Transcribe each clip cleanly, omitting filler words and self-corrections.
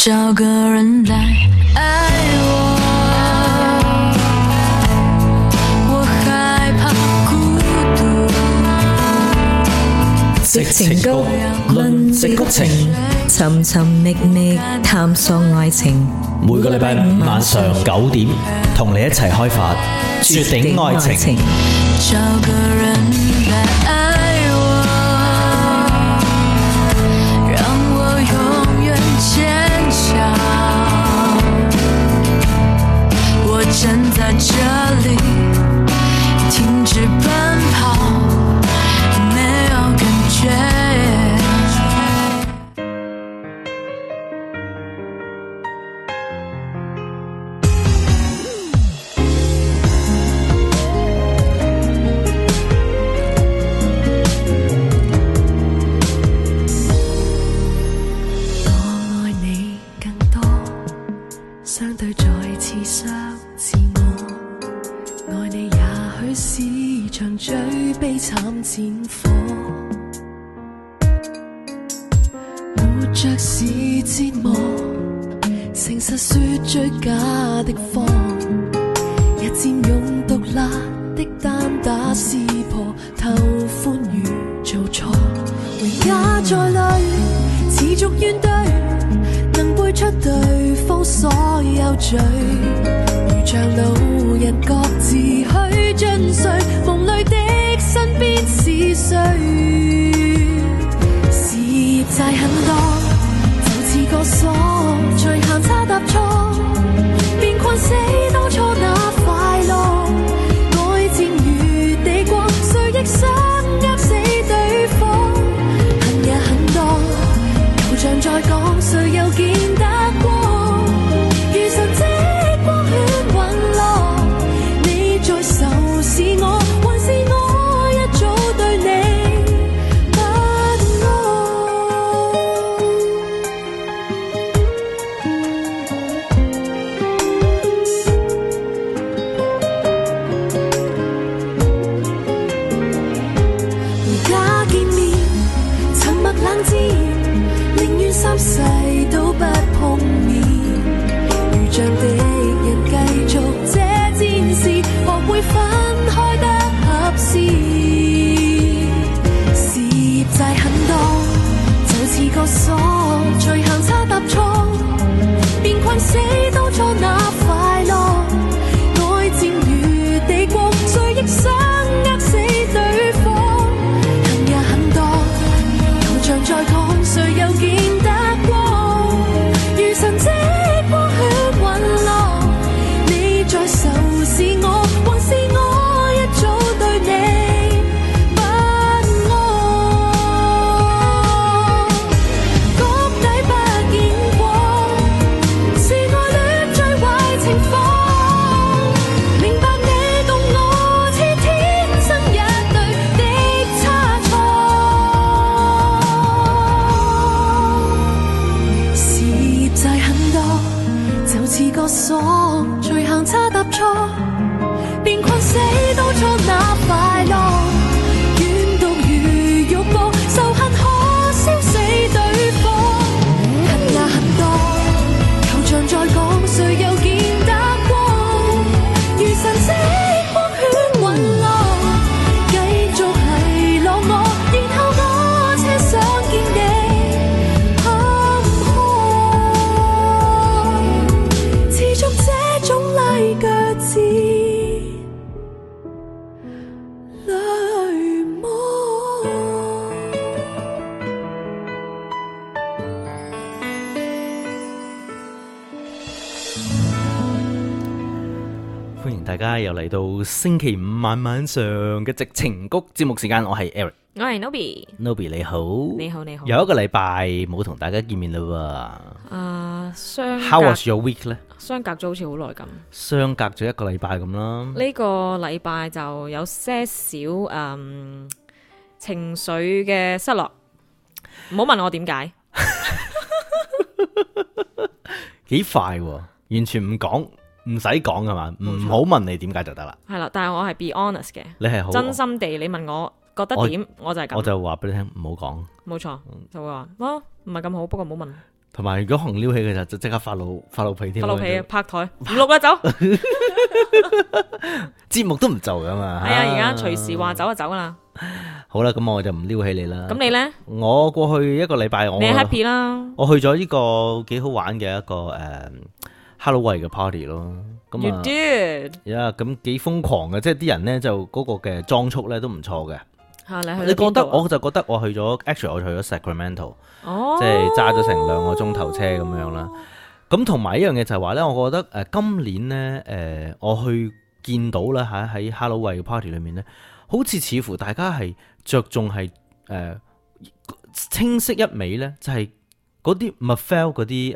找个人来爱我，我害怕孤獨。 矽情谷，論矽谷情，尋尋覓覓探索愛情。 每個禮拜五晚上9點，同你一齊開發絕頂愛情。 找個人來愛我，讓我永遠堅強。我站在這裡，停止奔跑，沒有感覺。戰火活着是折磨，誠實說最假的謊，日佔用獨立的單打撕破，偷歡愉做錯，回家在淚持續怨對，能背出對方所有罪，如像路人各自去進睡，夢裏的身邊是誰？事業債很多，就似個鎖，隨行差踏錯，便困死當初那快樂。愛漸如地國，誰亦想扼死對方。恨也很多，舊像在講，誰又見得光？如神跡光圈隕落，你在仇視我，還是我一早對你不安？回家見面，沉默冷戰，寧願三世都不碰面，如像敵人繼續這戰事，學會分開得合適。事業債很多，就似個鎖，隨行差踏錯，便困死當初那快樂。愛漸如地國，誰亦想扼死對方。恨也很多，舊像在講，誰又見得光？如神跡光圈隕落，你在仇視我，還是我一早對你不安？谷底不見光，是愛戀最壞情況。明白你共我似天生一對的差錯。事業債很多，就似個鎖，隨行差踏錯，便困死當初那快樂。怨毒如肉搏，仇恨可燒死對方。恨也很多，舊像在講，誰又見得光？如神跡光圈隕落，繼續奚落我，然後我車想見你坎坷，持續這種拉腳趾淚魔。 歡迎大家又嚟到星期五晚上嘅矽情谷節目時間，我係 Eric， 我係 Nobby， 你好， 你好你好。 有一個禮拜冇同大家見面啦相喎。How was your week 呢？ 相隔咗好似好耐咁。 相隔咗一個禮拜咁啦。 呢個禮拜就有些少情緒嘅失落，唔好問我點解。 幾快喎，完全唔講，唔使講係嘛，唔好問你點解就得啦。 係啦，但係我係 be honest 嘅， 你係好真心地，你問我覺得點，我就係咁。 我就話俾你聽，唔好講。 冇錯，就會話唔係咁好，不過唔好問。 同埋如果可能撩起嘅就即刻發老脾添， 發老脾啊，拍台唔錄啦，走。 節目都唔做噶嘛。 係啊，而家隨時話走就走啦。 好啦，咁我就唔撩起你啦。 咁你咧？ 我過去一個禮拜， 你 happy 啦。 我去咗呢個幾好玩嘅一個Halloween 嘅 party 咯。咁 You 啊 did 咁幾瘋狂嘅，即係啲人咧就嗰個嘅裝束咧都唔錯嘅。 你覺得我就覺得我去咗 actually 我去咗 Sacramento， 哦， 即係揸咗成2個鐘頭車咁樣啦。咁同埋一樣嘢就係話咧，我覺得今年咧我去見到啦喺 Halloween 嘅 party 裏面咧，好似乎大家係着重係清晰一味咧，就係嗰啲 Mattel 嗰啲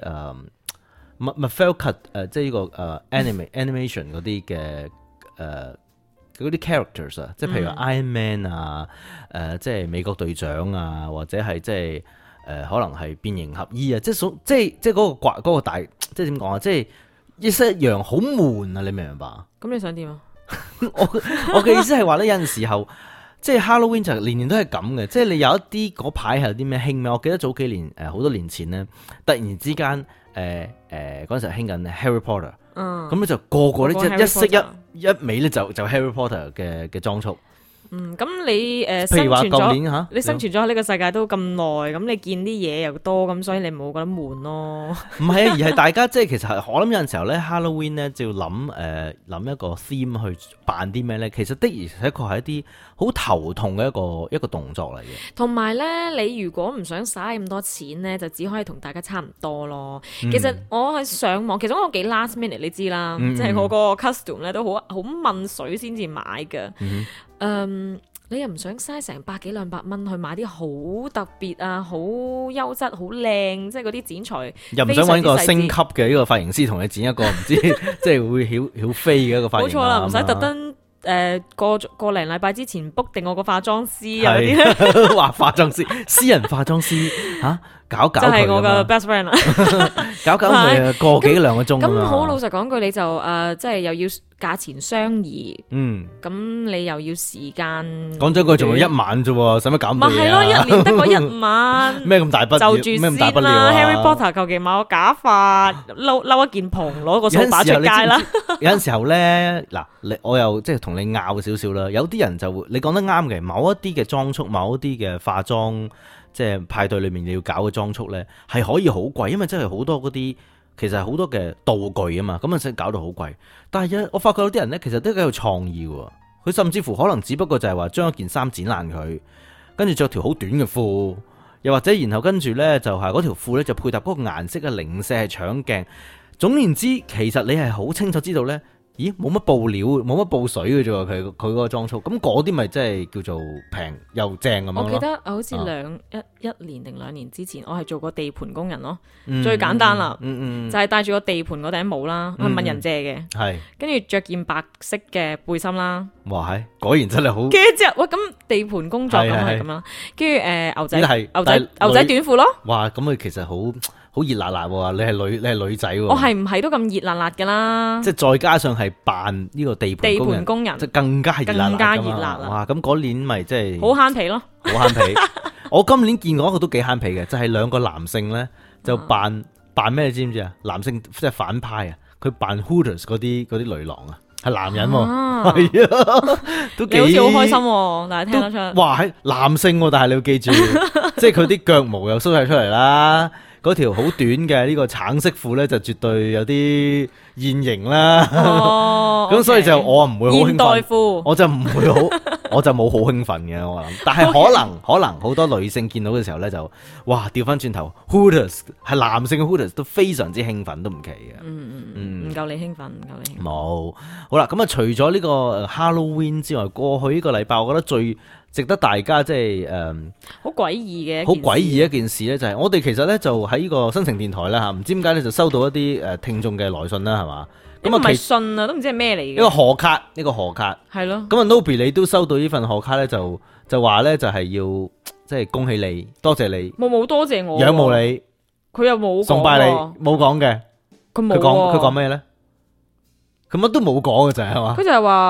Mattel cut 即係呢個animation 嗰啲嘅嗰啲 characters 啊，即係譬如 Iron Man 啊，即係美國隊長啊，或者係即係可能係變形俠醫啊，即係嗰個大，即係點講啊？即係一式一樣好悶啊！你明唔明白？ 咁你想點啊？ 我嘅意思係話咧，有陣時候即係 Halloween 就年年都係咁嘅，即係你有一啲嗰排係有啲咩興咩？我記得早幾年好多年前咧，突然之間嗰陣時興緊 Harry Potter。咁咧就個個咧即一式一味咧就 Harry Potter 嘅裝束。 咁你譬如話舊年嚇， 你生存咗喺呢個世界都咁耐，咁你見啲嘢又多，咁所以你冇覺得悶咯？ 唔係啊，而係大家即係其實我諗有陣時候咧 Halloween 咧就要諗一個 theme 去扮啲咩咧，其實的而且確係一啲好頭痛嘅一個動作嚟嘅。 同埋咧，你如果唔想嘥咁多錢咧，就只可以同大家差唔多咯。其實我係上網，其實我幾 last minute 你知啦，即係我個 costume 咧都好問水先至買嘅。你又唔想嘥成100幾200蚊去買啲好特別啊、好優質、好靚，即係嗰啲剪裁， 又唔想揾個升級嘅呢個髮型師同你剪一個唔知即係會曉飛嘅一個髮型。冇錯啦，唔使特登個零禮拜之前 book 定我個化妝師啊嗰啲。 話化妝師，私人化妝師嚇。搞佢， 就係我嘅 best friend 啦。 搞佢啊，個幾2個鐘咁好老實講句，你就即係又要價錢相宜。咁你又要時間。講咗句仲有1晚啫，使乜搞咁多嘢啊？咪係咯，1年得嗰1晚。咩咁大筆？就住先啦。Harry Potter 求其買個假髮，嬲一件蓬，攞個掃把出街啦。 有陣時候咧，嗱，我又即係同你拗少少啦。有啲人就會，你講得啱嘅，某一啲嘅裝束，某一啲嘅化妝。即係派對裏面你要搞嘅裝束咧，係可以好貴，因為真係好多嗰啲其實係好多嘅道具啊嘛，咁啊先搞到好貴。但係我發覺有啲人咧，其實都幾有創意喎。佢甚至乎可能只不過就係話將一件衫剪爛佢，跟住着條好短嘅褲，又或者然後跟住咧就係嗰條褲咧就配搭嗰個顏色嘅零舍係搶鏡。總言之，其實你係好清楚知道咧。咦，冇乜布料，冇乜布水嘅啫喎，佢嗰個裝束，咁嗰啲咪真係叫做平又正咁樣咯。 我記得好似一年定2年之前，我係做過地盤工人咯，最簡單啦，就係戴住個地盤嗰頂帽啦，去問人借嘅，係，跟住着件白色嘅背心啦。哇，係，果然真係好。跟住之後，喂，咁地盤工作咁係咁啦，跟住牛仔短褲咯。哇，咁佢其實好熱辣辣喎！你係女仔喎。我係唔係都咁熱辣辣㗎啦？即係再加上係扮呢個地盤工人，即係更加熱辣辣。哇！咁嗰年咪即係好慳皮咯，好慳皮。我今年見過一個都幾慳皮嘅，就係2個男性咧，就扮咩？你知唔知啊？男性即係反派啊！佢扮 Hooters 嗰啲女郎啊，係男人喎，係啊，都幾好似好開心，但係聽得出。哇！係男性喎，但係你要記住，即係佢啲腳毛又梳晒出嚟啦。嗰條好短嘅呢個橙色褲咧，就絕對有啲現形啦。咁所以就我唔會好興奮，我就唔會好，我就冇好興奮嘅我諗。但係可能好多女性見到嘅時候咧，就哇調翻轉頭 ，Hooters 係男性嘅 Hooters 都非常之興奮，都唔奇嘅。唔夠你興奮，唔夠你興奮。冇好啦，咁啊，除咗呢個 Halloween 之外，過去呢個禮拜，我覺得最值得大家即係好詭異嘅一件事咧，就係我哋其實咧就喺呢個新城電台啦嚇，唔知點解咧就收到一啲聽眾嘅來信啦，係嘛？咁啊唔係信啊，都唔知係咩嚟嘅。一個賀卡係咯。咁啊 Nobby 你都收到呢份賀卡咧，就話咧就係要即係恭喜你，多謝你。冇多謝我，仰慕你。佢又冇崇拜你，冇講嘅。佢講咩咧？佢乜都冇講嘅就係嘛？佢就係話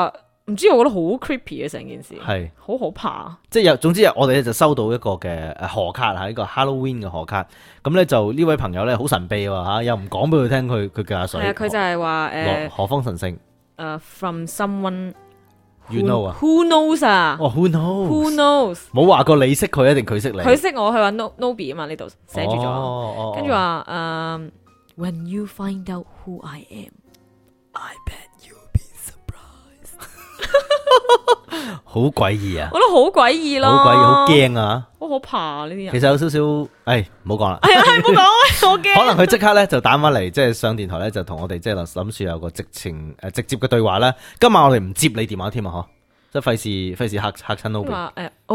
唔知，我覺得好 creepy 嘅成件事， 係好可怕。 即係總之我哋咧就收到一個嘅賀卡嚇，呢個 Halloween 嘅賀卡。咁咧就呢位朋友咧好神秘喎嚇，又唔講俾佢聽佢叫阿水。 係啊，佢就係話何方神聖 from someone you know 啊 ，who knows 啊， 哦 who knows，who knows， 冇話過你識佢一定佢識你。 佢識我，佢話 Nobi 啊嘛，呢度寫住咗， 跟住話when you find out who I am，I bet you'll be surprised。 好詭異啊！ 我覺得好詭異咯， 好詭異，好驚啊！ 好可怕呢啲人。 其實有少少，唔好講啦。 係啊，唔好講啊，我驚。 可能佢即刻咧就打翻嚟，即係上電台咧就同我哋即係諗住有個直接嘅對話啦。今晚我哋唔接你電話添啊，嗬，即係費事嚇親 Nobi。 話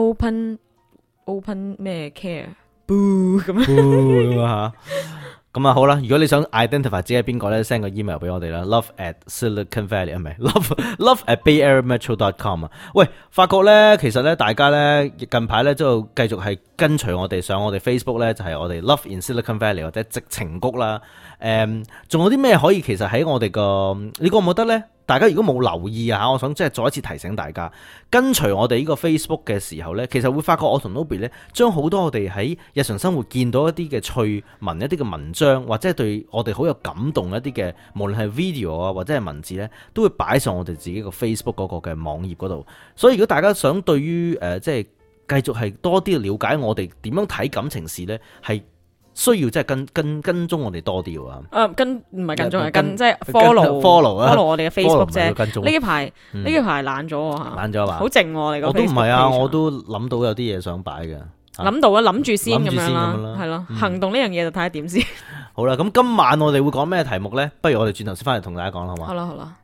open 咩 care，boo 咁樣嚇。咁啊好啦，如果你想 identify 自己係邊個咧 ，send 個 email 俾我哋啦 ，love@SiliconValley 唔係 love@bayermetro.com 啊。喂，發覺咧，其實咧，大家咧近排咧都繼續係跟隨我哋上我哋 Facebook 咧，就係我哋 Love in Silicon Valley 或者矽情谷啦。仲有啲咩可以其實喺我哋個你覺唔覺得咧？大家如果冇留意啊，我想即係再一次提醒大家，跟隨我哋呢個 Facebook 嘅時候呢，其實會發覺我同 Nobi 呢，將好多我哋喺日常生活見到一啲嘅趣聞、一啲嘅文章，或者係對我哋好有感動一啲嘅，無論係 video 啊或者係文字呢，都會擺上我哋自己個 Facebook 嗰個嘅網頁嗰度。所以如果大家想對於即係繼續係多啲了解我哋點樣睇感情事呢，係需要即係跟蹤我哋多啲啊！唔係跟蹤，係跟即係 follow 我哋嘅 Facebook 啫。呢幾排懶咗啊！懶咗嘛？好靜喎，你個 Facebook 我都唔係啊，我都諗到有啲嘢想擺嘅。諗到啊，諗住先咁樣啦，係咯。行動呢樣嘢就睇下點先。好啦，咁今晚我哋會講咩題目咧？不如我哋轉頭先翻嚟同大家講啦，好嘛？好啦，好啦。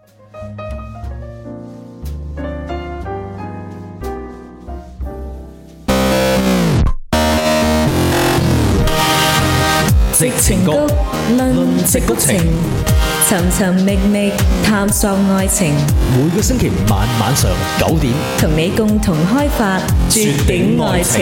矽情谷論矽谷情，尋尋覓覓探索愛情。 每個星期五晚上9點， 同你共同開發絕頂愛情。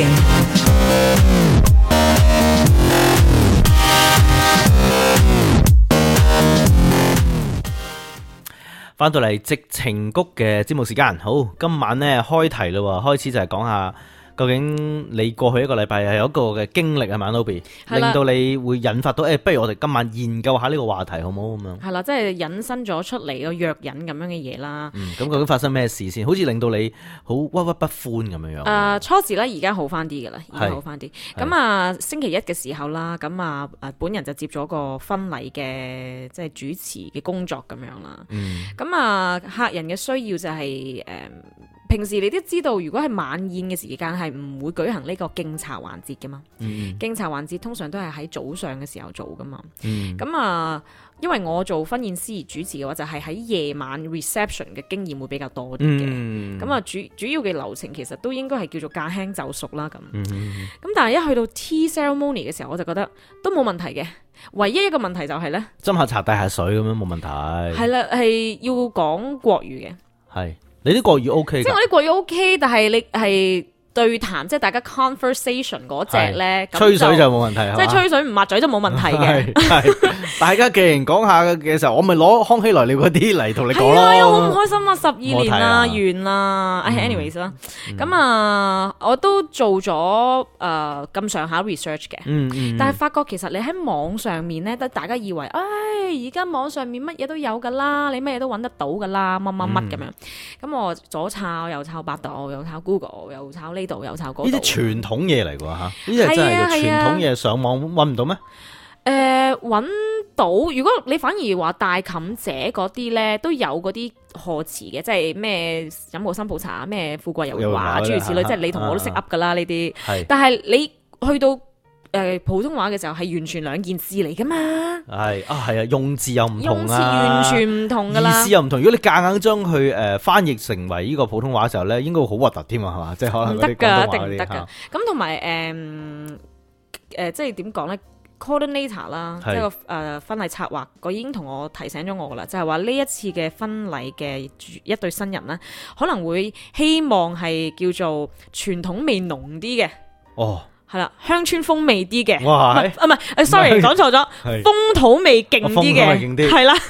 翻到嚟矽情谷嘅節目時間，好，今晚呢開題啦，開始就係講下。究竟你過去一個禮拜係有一個嘅經歷係嘛 Nobi 令到你會引發到不如我哋今晚研究下呢個話題好唔好咁樣？係啦，即係引申咗出嚟個藥引咁樣嘅嘢啦。咁究竟發生咩事先？好似令到你好鬱鬱不歡咁樣樣。初時咧，而家好翻啲㗎啦，而家好翻啲。咁星期一嘅時候啦，咁本人就接咗個婚禮嘅即係主持嘅工作咁樣啦。咁客人嘅需要就係平時你都知道，如果係晚宴嘅時間係唔會舉行呢個敬茶環節㗎嘛。敬茶環節通常都係喺早上嘅時候做㗎嘛。咁因為我做婚宴司儀主持嘅話，就係喺夜晚 reception 嘅經驗會比較多啲嘅。咁主要嘅流程其實都應該係叫做駕輕就熟啦咁。咁但係一去到 tea ceremony 嘅時候，我就覺得都冇問題嘅。唯一一個問題就係咧，斟下茶遞下水咁樣冇問題。係啦，係要講國語嘅。係。你啲國語 OK，即係我啲國語 OK，但係你係對談，即係大家 conversation 嗰隻咧，吹水就冇問題，即係吹水唔抹嘴就冇問題嘅。係大家既然講下嘅時候，我咪攞康熙來了嗰啲嚟同你講咯。係啊，好唔開心啊！12年啦，完啦。anyways 啦，咁我都做咗咁上下 research 嘅。但係發覺其實你喺網上面咧，大家以為而家網上面乜嘢都有噶啦，你乜嘢都揾得到噶啦，乜乜乜咁樣。咁我左抄又抄百度，又抄 Google， 又抄呢度，又抄嗰度。呢啲傳統嘢嚟㗎嚇，呢啲係真係傳統嘢，上網揾唔到咩？揾到。如果你反而話大妗姐嗰啲咧，都有嗰啲賀詞嘅，即係咩飲過新抱茶，咩富貴榮華諸如此類，即係你同我都識噏㗎啦呢啲。但係你去到普通話嘅時候係完全兩件事嚟噶嘛？係啊，用字又唔同啊，用字完全唔同噶啦，意思又唔同。如果你夾硬將佢翻譯成為呢個普通話嘅時候咧，應該會好核突添啊，係嘛？即係可能唔得噶，一定唔得噶。咁同埋即係點講咧 ？coordinator 啦，即係個婚禮策劃，佢已經同我提醒咗我噶啦，就係話呢一次嘅婚禮嘅一對新人咧，可能會希望係叫做傳統味濃啲嘅。哦。係啦，鄉村風味啲嘅，唔係，sorry，講錯咗，風土味勁啲嘅，係啦，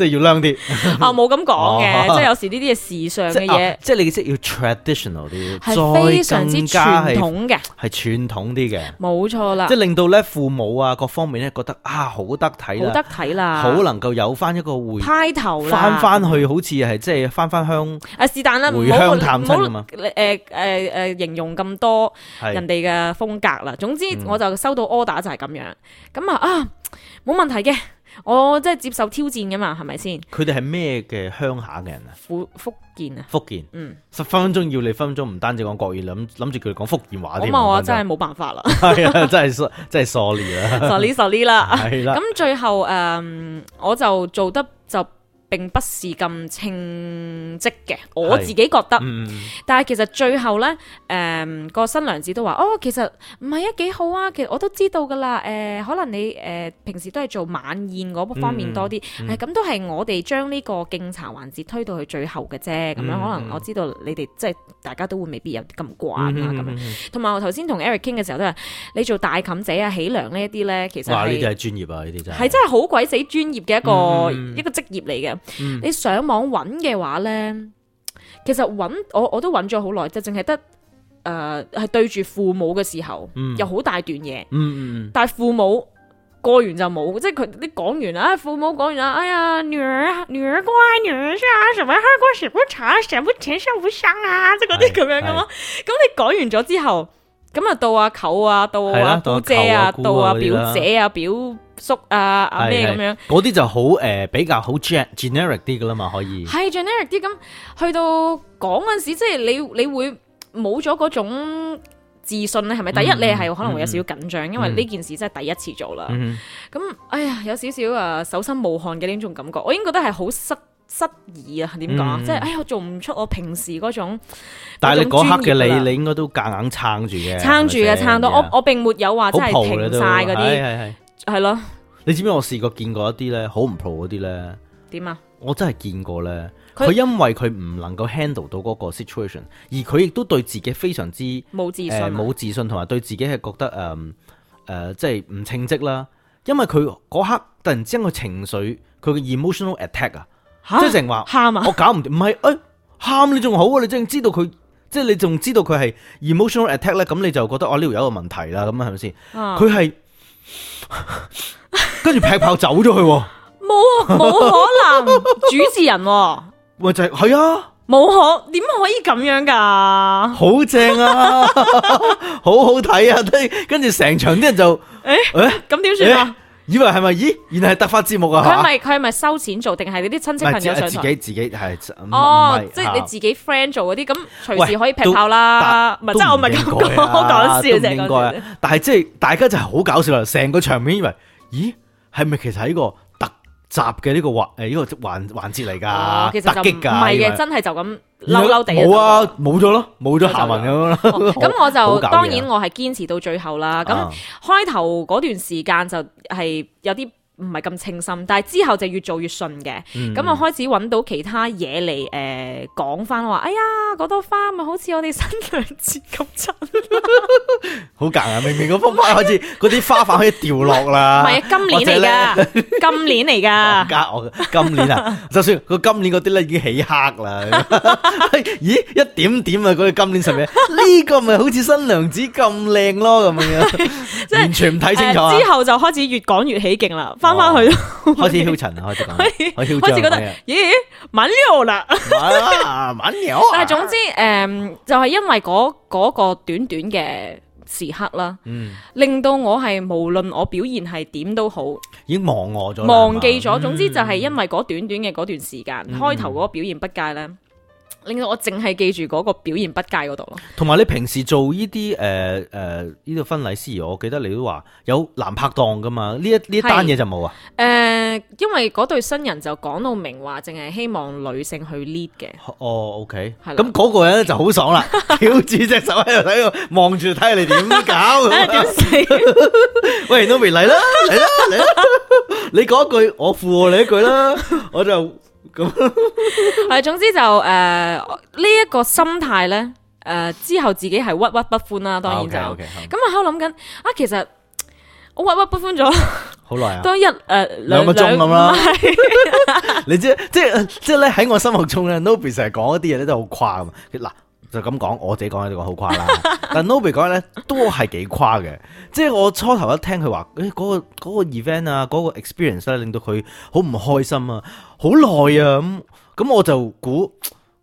即係要靚啲。 冇咁講嘅，即係有時呢啲係時尚嘅嘢， 即係你即係要 traditional 啲， 係非常之傳統嘅， 係傳統啲嘅， 冇錯啦。 即係令到咧父母啊各方面咧覺得好得睇啦， 好得睇啦， 好能夠有翻一個派頭啦， 翻去好似係即係翻鄉是但啦， 回鄉探親啊嘛。 形容咁多人哋嘅風格啦。總之我就收到 order 就係咁樣，咁冇問題嘅。我即係接受挑戰噶嘛，係咪先？佢哋係咩嘅鄉下嘅人啊？福建啊，福建，分分鐘要你分分鐘唔單止講國語，諗住佢哋講福建話添。咁我真係冇辦法啦。係啊，真係 sorry 啦，sorry 啦。係啦。咁最後我就做得就並不是咁稱職嘅，我自己覺得。但係其實最後呢，個新娘子都話：其實唔係幾好啊。其實我都知道噶啦。可能你平時都係做晚宴嗰方面多啲。咁都係我哋將呢個敬茶環節推到去最後嘅啫。咁樣可能我知道你哋即係大家都會未必有咁慣啊。咁樣。同埋我頭先同 Eric 傾嘅時候都係，你做大冚仔啊、喜娘呢一啲呢，其實係呢啲係專業啊，呢啲真係真係好鬼死專業嘅一個職業嚟嘅。你上網揾嘅話呢，其實我都揾咗好耐，就淨係得係對住父母嘅時候，有好大段嘢。但係父母過完就冇，即係佢啲講完父母講完啦，哎呀，女兒乖，女兒是啊，什麼喝過什麼茶，什麼甜上不香啊，即係嗰啲咁樣噶嘛。咁你講完咗之後，咁啊到阿舅啊，到阿姑姐啊，到阿表姐啊，表叔啊咩咁樣，嗰啲就好比較好 generic 啲噶啦嘛，可以係 generic 啲。咁去到講嗰陣時，即係你會冇咗嗰種自信咧，係咪？第一你係可能會有少少緊張，因為呢件事真係第一次做啦。咁哎呀，有少少手心冒汗嘅呢種感覺，我已經覺得係好失意啊！點講啊？即係我做唔出我平時嗰種。但係你嗰刻嘅你應該都夾硬撐住嘅，撐到我並沒有話真係停晒嗰啲，係咯。你知唔知我試過見過一啲咧好唔 pro 嗰啲咧？點啊？我真係見過咧，佢因為佢唔能夠 handle 到嗰個 situation， 而佢亦都對自己非常之冇自信，同埋對自己係覺得即係唔稱職啦。因為佢嗰刻突然之間個情緒，佢嘅 emotional attack 啊！即係成話喊啊！我搞唔掂，唔係喊你仲好啊！你真係知道佢，即係你仲知道佢係 emotional attack 咧，咁你就覺得呢度有一個問題啦，咁係咪先？佢係跟住劈炮走咗去，冇可能主持人喂就係啊，點可以咁樣噶？好正啊，好好睇啊！跟住成場啲人就咁點算啊？以為係咪？咦，原來係突發節目啊！佢係咪收錢做，定係你啲親戚朋友上台？自己係即係你自己 friend 做嗰啲，咁隨時可以劈炮啦。唔係，即係我唔係咁講笑啫。應該，但係即係大家就係好搞笑啦！成個場面以為，咦，係咪其實係一個特集嘅呢個環節嚟噶？其實就唔係嘅，真係就咁嬲嬲地。冇啊，冇咗咯，冇咗下文咁樣啦。咁我就當然我係堅持到最後啦。咁開頭嗰段時間就係有啲唔係咁稱心，但係之後就越做越順嘅。咁我開始揾到其他嘢嚟講翻話，哎呀，嗰朵花咪好似我哋新娘子咁襯，好夾啊！明明嗰幅花開始嗰啲花瓣可以掉落啦，唔係啊，今年嚟噶，今年嚟噶，加我今年啊，就算佢今年嗰啲咧已經起黑啦，咦，一點點啊，嗰個今年上面呢個咪好似新娘子咁靚咯，咁樣，完全唔睇清楚。之後就開始越講越起勁啦。翻去開始囂塵啦，開始講，開始覺得咦，蠻溜啦，蠻溜。但係總之就係因為嗰個短短嘅時刻啦，令到我係無論我表現係點都好，已經忘記咗。總之就係因為嗰短短嘅嗰段時間，開頭嗰個表現不佳咧，令到我淨係記住嗰個表現不佳嗰度咯。同埋你平時做呢啲呢個婚禮司儀，我記得你都話有男拍檔噶嘛？呢一單嘢就冇啊。因為嗰對新人就講到明話，淨係希望女性去 lead 嘅。哦 ，OK， 係咁嗰個人咧就好爽啦，翹住隻手喺度睇度望住睇下你點搞。點死？喂，Nomi嚟啦，嚟啦，你講一句，我附和你一句啦，我就。咁係，總之就呢一個心態咧，之後自己係鬱鬱不歡啦，當然就咁啊，喺度諗緊啊，其實我鬱鬱不歡咗好耐啊， 都兩個鐘咁啦。你知即係咧喺我心目中咧 ，Nobby 成日講一啲嘢咧都好誇嘛。嗱就咁講，我自己講呢個好誇啦。但 Nobby 講咧都係幾誇嘅。即係我初頭一聽佢話，嗰個 event 啊，嗰個 experience 咧令到佢好唔開心啊，好耐啊咁我就估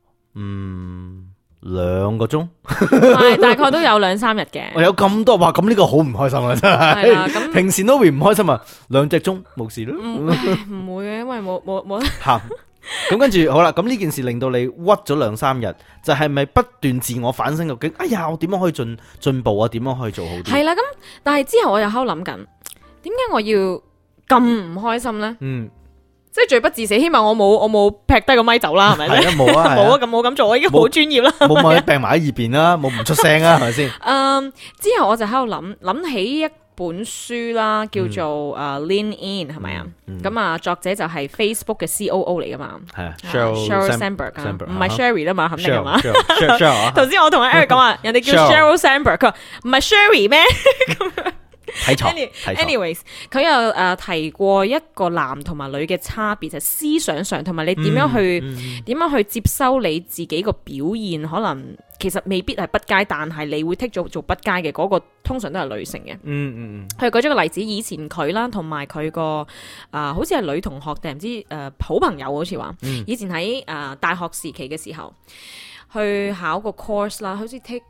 2個鐘， 大概都有2-3日嘅。 我有咁多話，咁呢個好唔開心啊！真係。咁平時 Nobby 唔開心啊，2隻鐘冇事咯。 唔會嘅，因為冇得行。咁跟住好啦，咁呢件事令到你屈咗2-3日，就係咪不斷自我反省究竟？哎呀，我點樣可以進步啊？點樣可以做好啲？ 係啦，咁但係之後我又喺度諗緊，點解我要咁唔開心咧？即係罪不至死，希望我冇劈低個咪走啦，係咪？係啊，冇啊，冇啊，咁冇咁做，我已經好專業啦。 冇咪病埋喺耳邊啦，冇唔出聲啊，係咪先？ 之後我就喺度諗起一本書啦，叫做Lean In 係咪啊？咁啊，作者就係 Facebook 嘅 COO 嚟噶嘛，係啊 ，Sheryl Sandberg 啊，唔係 Sherry 啦嘛，肯定係嘛。頭先我同阿 Eric 講話，人哋叫 Sheryl Sandberg，佢話唔係 Sherry 咩？ 睇錯。 anyways， 佢又提過一個男同埋女嘅差別，就係思想上同埋你點樣去接收你自己個表現，可能其實未必係不佳，但係你會剔咗做不佳嘅嗰個，通常都係女性嘅。佢舉咗個例子，以前佢啦，同埋佢個好似係女同學定唔知好朋友，好似話以前喺大學時期嘅時候去考個 course 啦，好似 take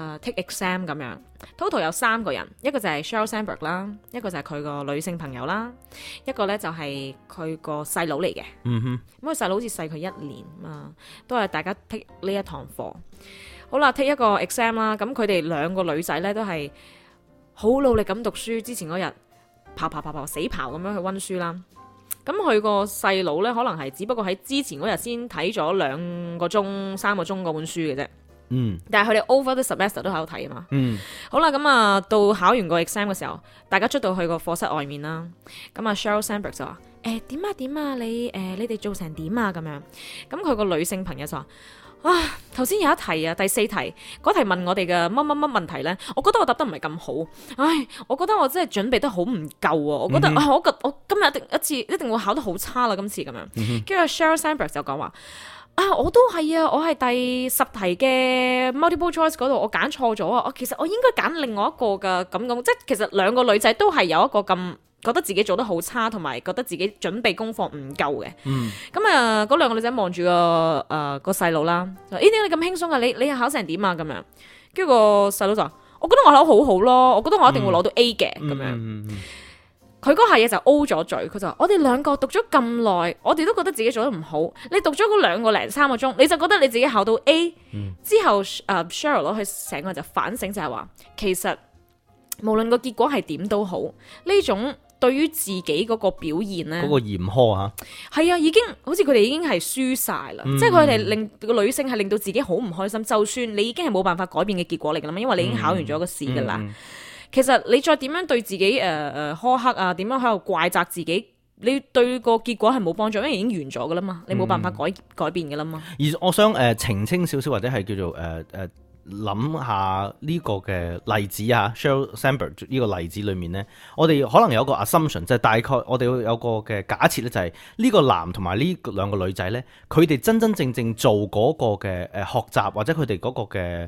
exam 咁樣 ，total 有3個人，一個就係 Sheryl Sandberg 啦，一個就係佢個女性朋友啦，一個咧就係佢個細佬嚟嘅。咁佢細佬好似細佢1年啊，都係大家 take 呢一堂課。好啦 ，take 一個 exam 啦，咁佢哋2個女仔咧都係好努力咁讀書，之前嗰日跑死跑咁樣去溫書啦。咁佢個細佬咧可能係只不過喺之前嗰日先睇咗2個鐘、3個鐘嗰本書嘅啫。但係佢哋 over the semester 都喺度睇啊嘛。好啦，咁啊到考完個 exam 嘅時候，大家出到去個課室外面啦。咁啊 Sheryl Sandberg 就話：點啊，你哋做成點啊？咁樣。咁佢個女性朋友就話：頭先有一題啊，第4題嗰題問我哋嘅乜問題咧，我覺得我答得唔係咁好。我覺得我真係準備得好唔夠啊！我覺得我今日一定會考得好差啦，今次咁樣。跟住 Sheryl Sandberg 就講話。我都係啊！我係第10題嘅 multiple choice 嗰度，我揀錯咗啊！其實我應該揀另外一個噶，咁即係其實2個女仔都係有一個咁覺得自己做得好差，同埋覺得自己準備功課唔夠嘅。咁嗰2個女仔望住個細佬啦，點解你咁輕鬆啊？你考成點啊？咁樣，跟住個細佬就話：我覺得我考得好好咯，我覺得我一定會攞到 A 嘅咁樣。佢嗰下嘢就 O 咗嘴，佢就話：我哋2個讀咗咁耐，我哋都覺得自己做得唔好。你讀咗嗰2個零3個鐘，你就覺得你自己考到 A。之後Sheryl 攞佢成個就反省，就係話其實無論個結果係點都好，呢種對於自己嗰個表現咧，嗰個嚴苛啊，係啊，已經好似佢哋已經係輸晒啦。即係佢哋令個女性係令到自己好唔開心。就算你已經係冇辦法改變嘅結果嚟噶啦嘛，因為你已經考完咗個試噶啦。其實你再點樣對自己苛刻啊，點樣喺度怪責自己，你對個結果係冇幫助，因為已經完咗噶啦嘛，你冇辦法改變噶啦嘛。而我想澄清少少，或者係叫做諗下呢個嘅例子啊 Sheryl Sandberg 呢個例子裏面呢，我哋可能有個 assumption， 就係大概我哋有個嘅假設呢，就係呢個男同埋呢2個女仔呢，佢哋真正做嗰個嘅學習，或者佢哋嗰個嘅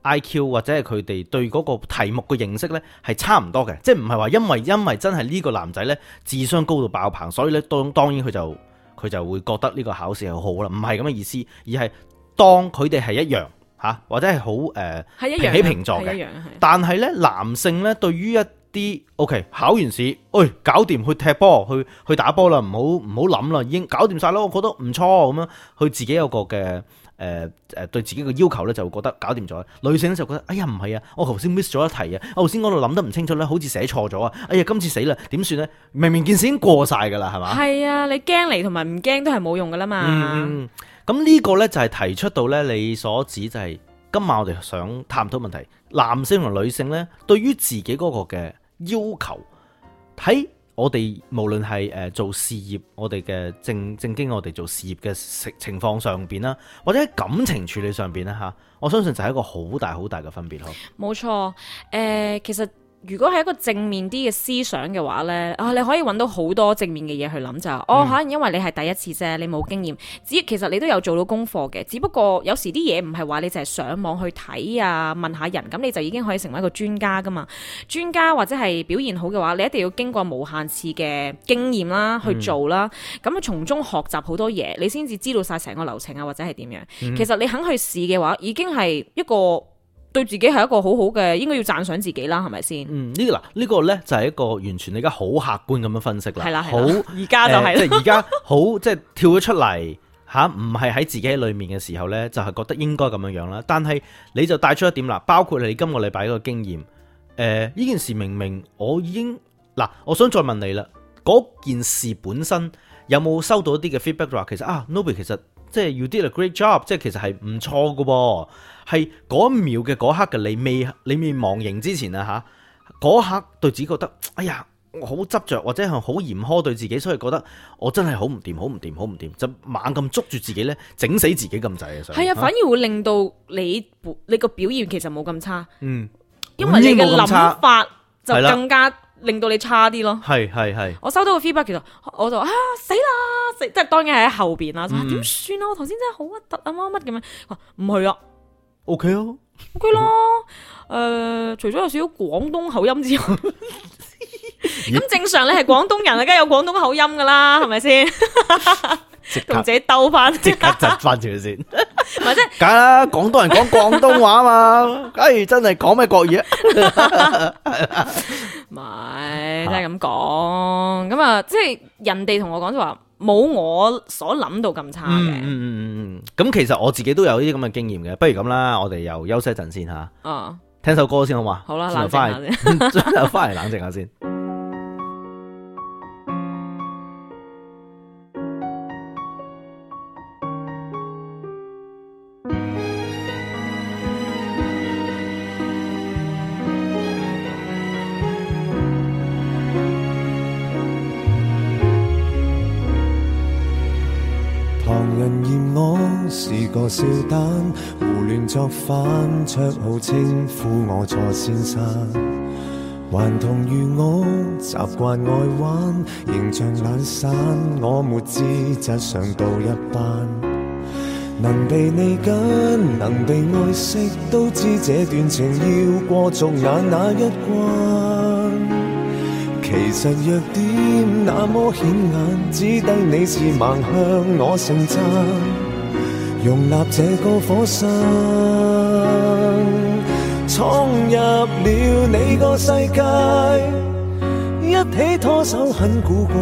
IQ 或者係佢哋對嗰個題目嘅認識呢係差唔多嘅，即係唔係話因為真係呢個男仔呢智商高到爆棚，所以呢當然佢就會覺得呢個考試係好啦，唔係咁嘅意思，而係當佢哋係一樣或者係好平起平坐嘅，但係呢男性呢對於一啲 OK 考完試，搞掂去踢波去打波啦，唔好諗啦，已經搞掂晒啦，我覺得唔錯咁樣，佢自己有個嘅。對自己嘅要求咧，就會覺得搞掂咗。女性咧就覺得，哎呀唔係啊，我頭先 miss 咗一題啊，我頭先嗰度諗得唔清楚咧，好似寫錯咗啊，哎呀今次死啦，點算咧？明明件事已經過晒噶啦，係嘛？係啊，你驚嚟同埋唔驚都係冇用噶啦嘛。咁呢個咧就係提出到咧你所指就係今晚我哋想探討問題，男性同女性咧對於自己嗰個嘅要求喺。我哋無論係做事業，我哋嘅正經我哋做事業嘅情況上邊啦，或者喺感情處理上邊啦嚇，我相信就係一個好大嘅分別咯。 冇錯，其實如果係一個正面啲嘅思想嘅話咧，你可以揾到好多正面嘅嘢去諗就，可能因為你係第一次啫，你冇經驗，其實你都有做到功課嘅，只不過有時啲嘢唔係話你淨係上網去睇啊，問下人，咁你就已經可以成為一個專家噶嘛。專家或者係表現好嘅話，你一定要經過無限次嘅經驗啦，去做啦，咁從中學習好多嘢，你先至知道晒成個流程啊，或者係點樣。其實你肯去試嘅話，已經係一個。對自己係一個好好嘅，應該要讚賞自己啦，係咪先？ 呢個咧就係一個完全你而家好客觀咁樣分析啦。 係啦， 好， 而家就係即係而家好，即係跳咗出嚟吓，唔係喺自己喺裏面嘅時候咧，就係覺得應該咁樣樣啦。但係你就帶出一點啦，包括你今個禮拜嗰個經驗，呢件事明明我已經我想再問你啦，嗰件事本身有冇收到一啲嘅 feedback 話，其實Nobby 其實即係 you did a great job， 即係其實係唔錯噶噃。係嗰一秒嘅嗰刻嘅你未忘形之前啊嗰刻對自己覺得哎呀我好執着或者係好嚴苛對自己，所以覺得我真係好唔掂，就猛咁捉住自己咧，整死自己咁滯啊！ 係啊，反而會令到你個表現其實冇咁差，因為你嘅諗法就更加令到你差啲咯。 係，我收到個 feedback，其實我就死啦，即係當然係喺後邊啦，就話點算啊？我頭先真係好核突啊乜咁樣，唔係啊。 OK 咯， 除咗有少少廣東口音之外，咁正常你係廣東人啊，梗係有廣東口音噶啦，係咪先？同自己鬥翻， 即刻窒翻住先， 唔係即係， 梗啦，廣東人講廣東話嘛，真係講咩國語啊？ 唔係，真係咁講，咁啊，即係人哋同我講就話。冇我所諗到咁差嘅。 咁其實我自己都有呢啲咁嘅經驗嘅，不如咁啦，我哋又休息一陣先吓。聽首歌先好嘛？ 好啦，冷靜下先。 又翻嚟冷靜下先。 是個笑彈，胡亂作反，綽號稱呼我錯先生。還同如我習慣愛玩，形象懶散，我沒資質上到一班。能被你跟，能被愛惜，都知這段情要過俗眼那一關。其實弱點那麼顯眼，只得你是盲向我盛讚。容納這個火山，闖入了你個世界，一起拖手很古怪，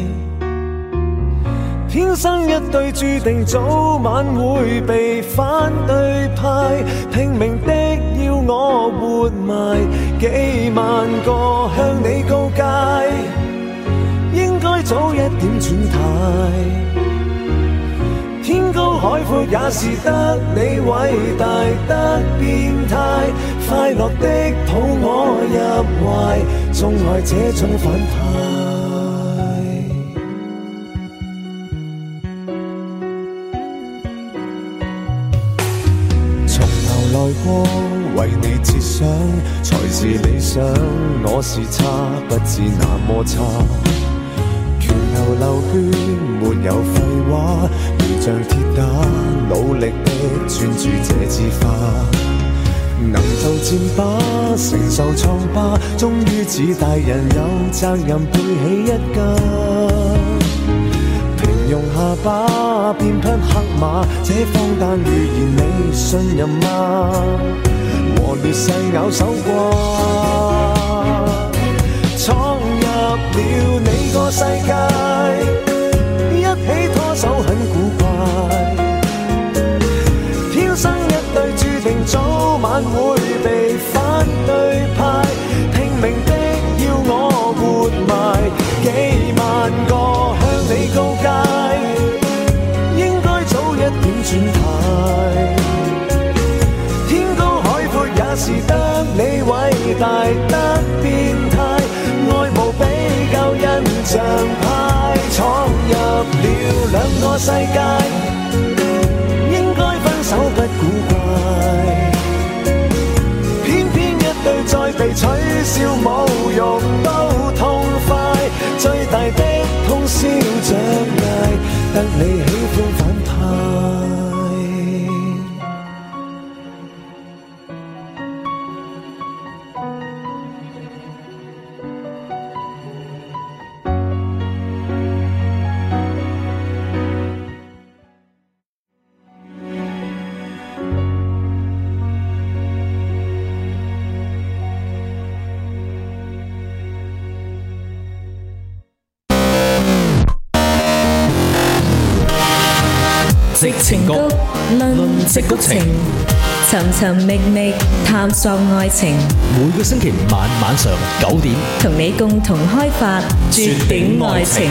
天生一對注定早晚會被反對派，拼命的要我活埋，幾萬個向你告誡，應該早一點轉態。天高海闊也是得你偉大得變態，快樂的抱我入懷，縱愛這種反派。從頭來過為你設想，才是理想，我是差不至那麼差。拳頭流血沒有廢話，如像鐵打，努力的專注這支花，能做箭靶，承受創疤，終於似大人有責任背起一家。平庸下巴，便匹黑馬，這荒誕預言你信任嗎？和劣勢咬手瓜。闖入了你個世界，一起拖手很古怪，天生一對注定早晚會被反對派，拼命的要我活埋，幾萬個向你告誡，應該早一點轉態，天高海闊也是得你偉大得變態，愛無比較印象派，闖入了兩個世界，應該分手不古怪，偏偏一對再被取消笑冇用都痛快，最大的通宵着捱，得你喜歡反派。 矽情谷論矽谷情， 尋尋覓覓探索愛情， 每個星期五晚上9點， 同你共同開發絕頂愛情。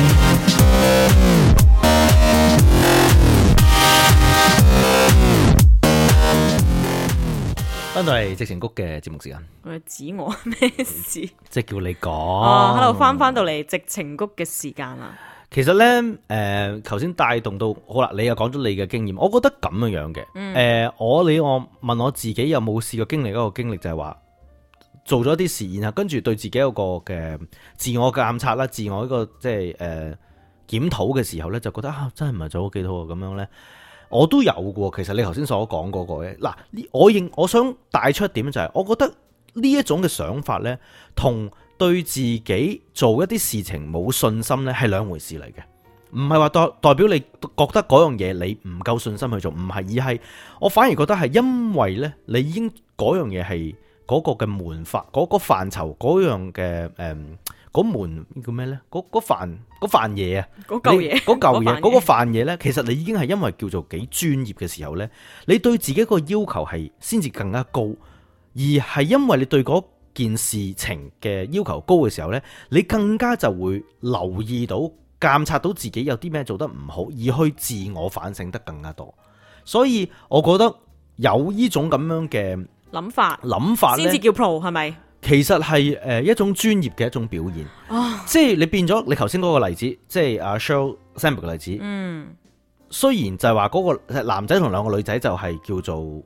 翻到嚟矽情谷嘅節目時間， 佢指我咩事？ 即係叫你講。 喺度翻到嚟矽情谷嘅時間啦。 其實咧，頭先帶動到好啦，你又講咗你嘅經驗，我覺得咁樣嘅。我問我自己有冇試過經歷一個經歷，就係話做咗啲事，然後跟住對自己有個嘅自我監察啦，自我一個即係檢討嘅時候咧，就覺得真係唔係做咗幾多咁樣咧。我都有過。其實你頭先所講嗰個嘅嗱，我想帶出一點就係，我覺得呢一種嘅想法咧，同對自己做一啲事情冇信心呢係兩回事嚟嘅，唔係話代表你覺得嗰樣嘢你唔夠信心去做，唔係，而係我反而覺得係因為呢，你已經嗰樣嘢係嗰個嘅門法嗰個範疇嗰樣嘅嗰門叫咩呢？嗰飯嘢啊，嗰嚿嘢嗰個飯嘢呢，其實你已經係因為叫做幾專業嘅時候呢，你對自己個要求係先至更加高，而係因為你對嗰件事情嘅要求高嘅時候呢，你更加就會留意到、監察到自己有啲咩做得唔好，而去自我反省得更加多。所以我覺得有呢種咁樣嘅諗法先至叫 pro 係咪？其實係一種專業嘅一種表現。即係你變咗你頭先嗰個例子，即係阿 Sheryl Sandberg 嘅例子。雖然就係話嗰個男仔同兩個女仔就係叫做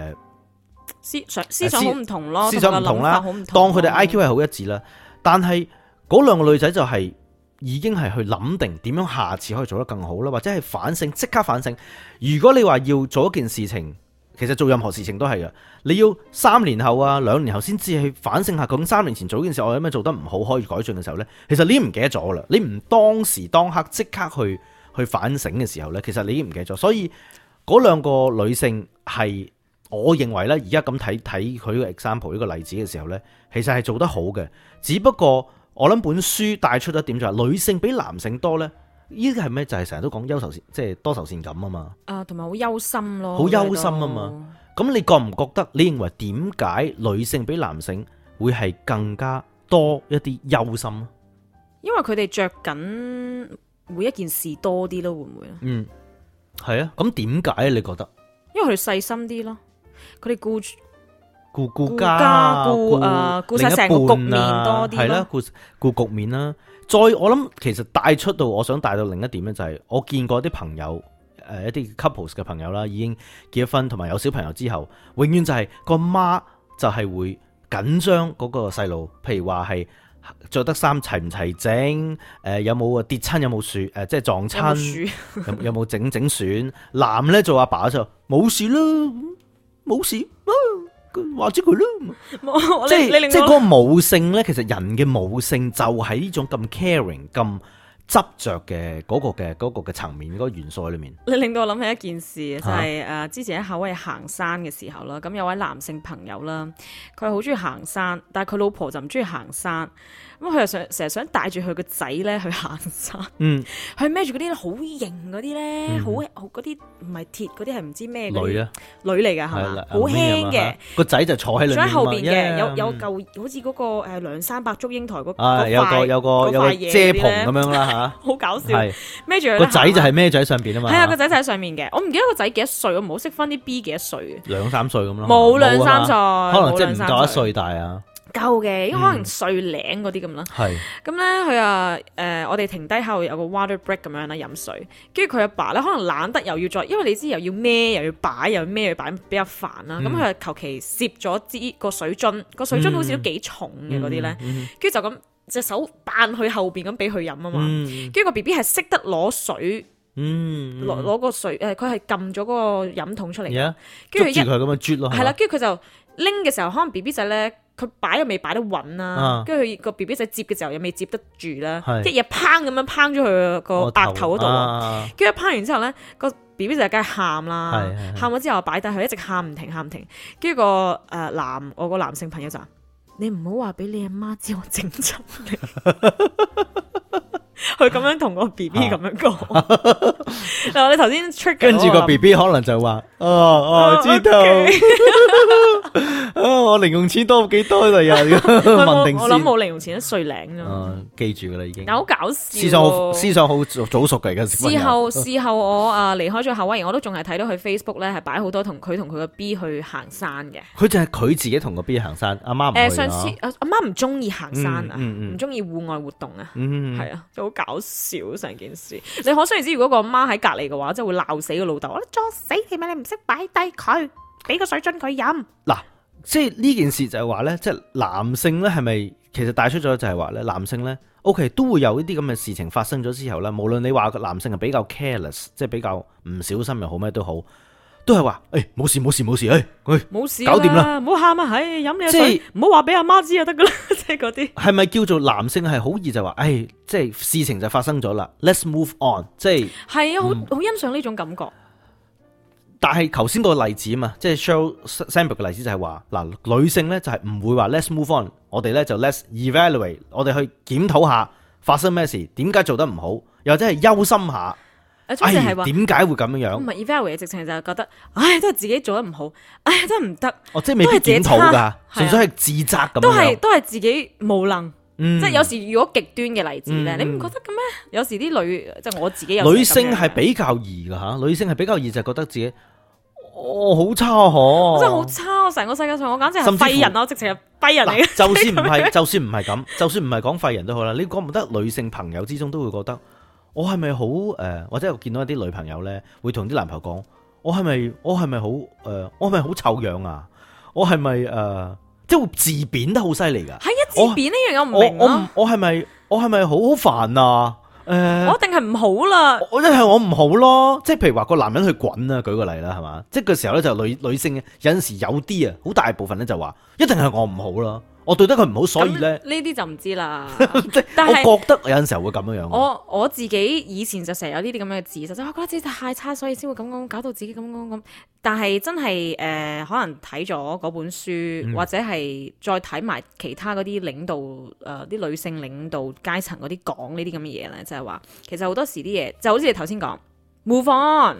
思想好唔同咯，思想唔同啦，當佢哋 IQ 係好一致啦，但係嗰兩個女仔就係已經係去諗定點樣下次可以做得更好啦，或者係反省，即刻反省。如果你話要做一件事情，其實做任何事情都係嘅，你要3年後啊、2年後先至去反省下，究竟3年前做件事我有咩做得唔好可以改進嘅時候呢，其實你已經唔記得咗啦。你唔當時當刻即刻去反省嘅時候呢，其實你已經唔記得咗。所以嗰兩個女性係。我認為咧，而家咁睇佢個 example 呢個例子嘅時候呢，其實係做得好嘅。只不過我諗本書帶出一點就係女性比男性多呢，呢個係咩？就係成日都講憂愁善，即係多愁善感啊嘛。同埋好憂心咯，好憂心啊嘛。咁你覺唔覺得？你認為點解女性比男性會係更加多一啲憂心？因為佢哋着緊每一件事多啲咯，會唔會啊？係啊。咁點解你覺得？因為佢哋細心啲咯。佢哋顧家顧晒成個局面多啲咯，係啦，顧局面啦。再我諗，其實帶出到我想帶到另一點咧，就係我見過啲朋友，一啲 couples 嘅朋友啦，已經結咗婚同埋有小朋友之後，永遠就係個媽就係會緊張嗰個細路，譬如話係着得衫齊唔齊整，有冇跌親，有冇樹即係撞親，有冇整損。男咧做阿爸就冇事啦。冇事話知佢啦，即係嗰個母性咧。其實人嘅母性就係呢種咁 caring、咁執着嘅嗰個嘅層面，嗰個元素喺裏面。你令到我諗起一件事，就係之前喺夏威夷行山嘅時候啦，咁有位男性朋友啦，佢係好中意行山，但係佢老婆就唔中意行山。咁佢又成日想帶住佢個仔咧去行山，佢孭住嗰啲好型嗰啲咧，好嗰啲唔係鐵嗰啲，係唔知咩女嚟㗎係嘛，好輕嘅，個仔就坐喺裏面，坐喺後邊嘅，有嚿好似嗰個梁山伯祝英台嗰塊有個遮棚咁樣啦嚇，好搞笑，孭住個仔就係孭咗喺上邊啊嘛，係啊，個仔就喺上面嘅，我唔記得個仔幾多歲，我唔好識分啲 B 幾多歲，2-3歲咁咯，冇2-3歲，可能即係唔夠1歲大啊。 夠嘅，應該可能碎零嗰啲咁啦。 係咁咧，佢啊我哋停低喺度有個 water break 咁樣啦，飲水。跟住佢阿爸咧，可能懶得又要再，因為你知又要孭又要擺又要孭又要擺，比較煩啦。咁佢求其攝咗支個水樽，個水樽好似都幾重嘅嗰啲咧，跟住就咁隻手扮去後邊咁俾佢飲啊嘛。跟住個 B B 係識得攞水。攞個水佢係撳咗嗰個飲筒出嚟，跟住捉住佢咁樣啜咯， 係啦，跟住佢就拎嘅時候，可能 B B 仔咧，佢擺又未擺得穩啦，跟住佢個 B B 仔接嘅時候又未接得住啦，一嘢砰咁樣砰咗佢個額頭嗰度，跟住砰完之後咧，個 B B 仔梗係喊啦，喊咗之後擺低佢一直喊唔停，跟住個我個男性朋友就話：你唔好話俾你阿媽知我整親你。佢咁樣同個 B B 咁樣講，嗱你頭先出跟住個 B B 可能就話知道，我零用錢多幾多嚟啊？問定先， 我諗冇零用錢，一碎零啫。 記住噶啦已經。 但好搞笑， 思想好早熟嘅。 事後我離開咗夏威夷，我都仲係睇到佢 Facebook 咧係擺好多同佢個 B 去行山嘅。 佢就係佢自己同個 B 行山，阿媽唔去。 上次阿媽唔中意行山啊，唔中意戶外活動啊，係啊。好搞笑成件事，你可想而知，如果個阿媽喺隔籬嘅話，真係會鬧死個老豆。我作死你咪，你唔識擺低佢，俾個水樽佢飲。嗱， 即係呢件事就係話咧，即係男性咧係咪其實帶出咗就係話咧，男性咧 OK 都會有呢啲咁嘅事情發生咗之後咧，無論你話個男性係比較 careless， 即係比較唔小心又好咩都好。都係話，冇事，冇事，搞掂啦， 唔好喊啊，飲你水，唔好話俾阿媽知就得噶啦，即係嗰啲。 係咪叫做男性係好易就話，即係事情就發生咗啦 ，let's move on， 即係係啊，好欣賞呢種感覺。 但係頭先個例子嘛，即係 Sheryl Sandberg 嘅例子就係話，嗱，女性咧就係唔會話 let's move on， 我哋咧就 let's evaluate， 我哋去檢討下發生咩事，點解做得唔好，又或者係憂心下。點解會咁樣？ 唔係 evaluate 直情就係覺得，都係自己做得唔好，真係唔得。 即係未必檢討噶，純粹係自責咁樣。 都係自己無能。即係有時如果極端嘅例子咧，你唔覺得嘅咩？有時啲即係我自己有女性係比較易噶吓，女性係比較易就係覺得自己好差我真係好差，我成個世界上我簡直係廢人，我直情係廢人嚟嘅。 就算唔係咁，就算唔係講廢人都好啦，你覺唔覺得女性朋友之中都會覺得？我係咪好或者我見到一啲女朋友咧，會同啲男朋友講：我係咪好我係咪好醜樣啊？我係咪即係會自貶得好犀利噶？係啊， 自貶呢樣我唔明啊！ 我係咪好煩啊？ 我一定係唔好啦！ 我一定係我唔好咯。即係譬如話個男人去滾啊，舉個例啦，係嘛？即係個時候咧就女性有陣時有啲好大部分咧就話一定係我唔好啦。我對得佢唔好，所以咧呢啲就唔知啦。 但係我覺得有陣時候會咁樣樣。 我自己以前就成日有呢啲咁嘅自責，就覺得自己太差，所以先會咁搞到自己咁。但係真係可能睇咗嗰本書，或者係再睇埋其他嗰啲領導啲女性領導階層嗰啲講呢啲咁嘅嘢咧，就係話其實好多時啲嘢就好似你頭先講 move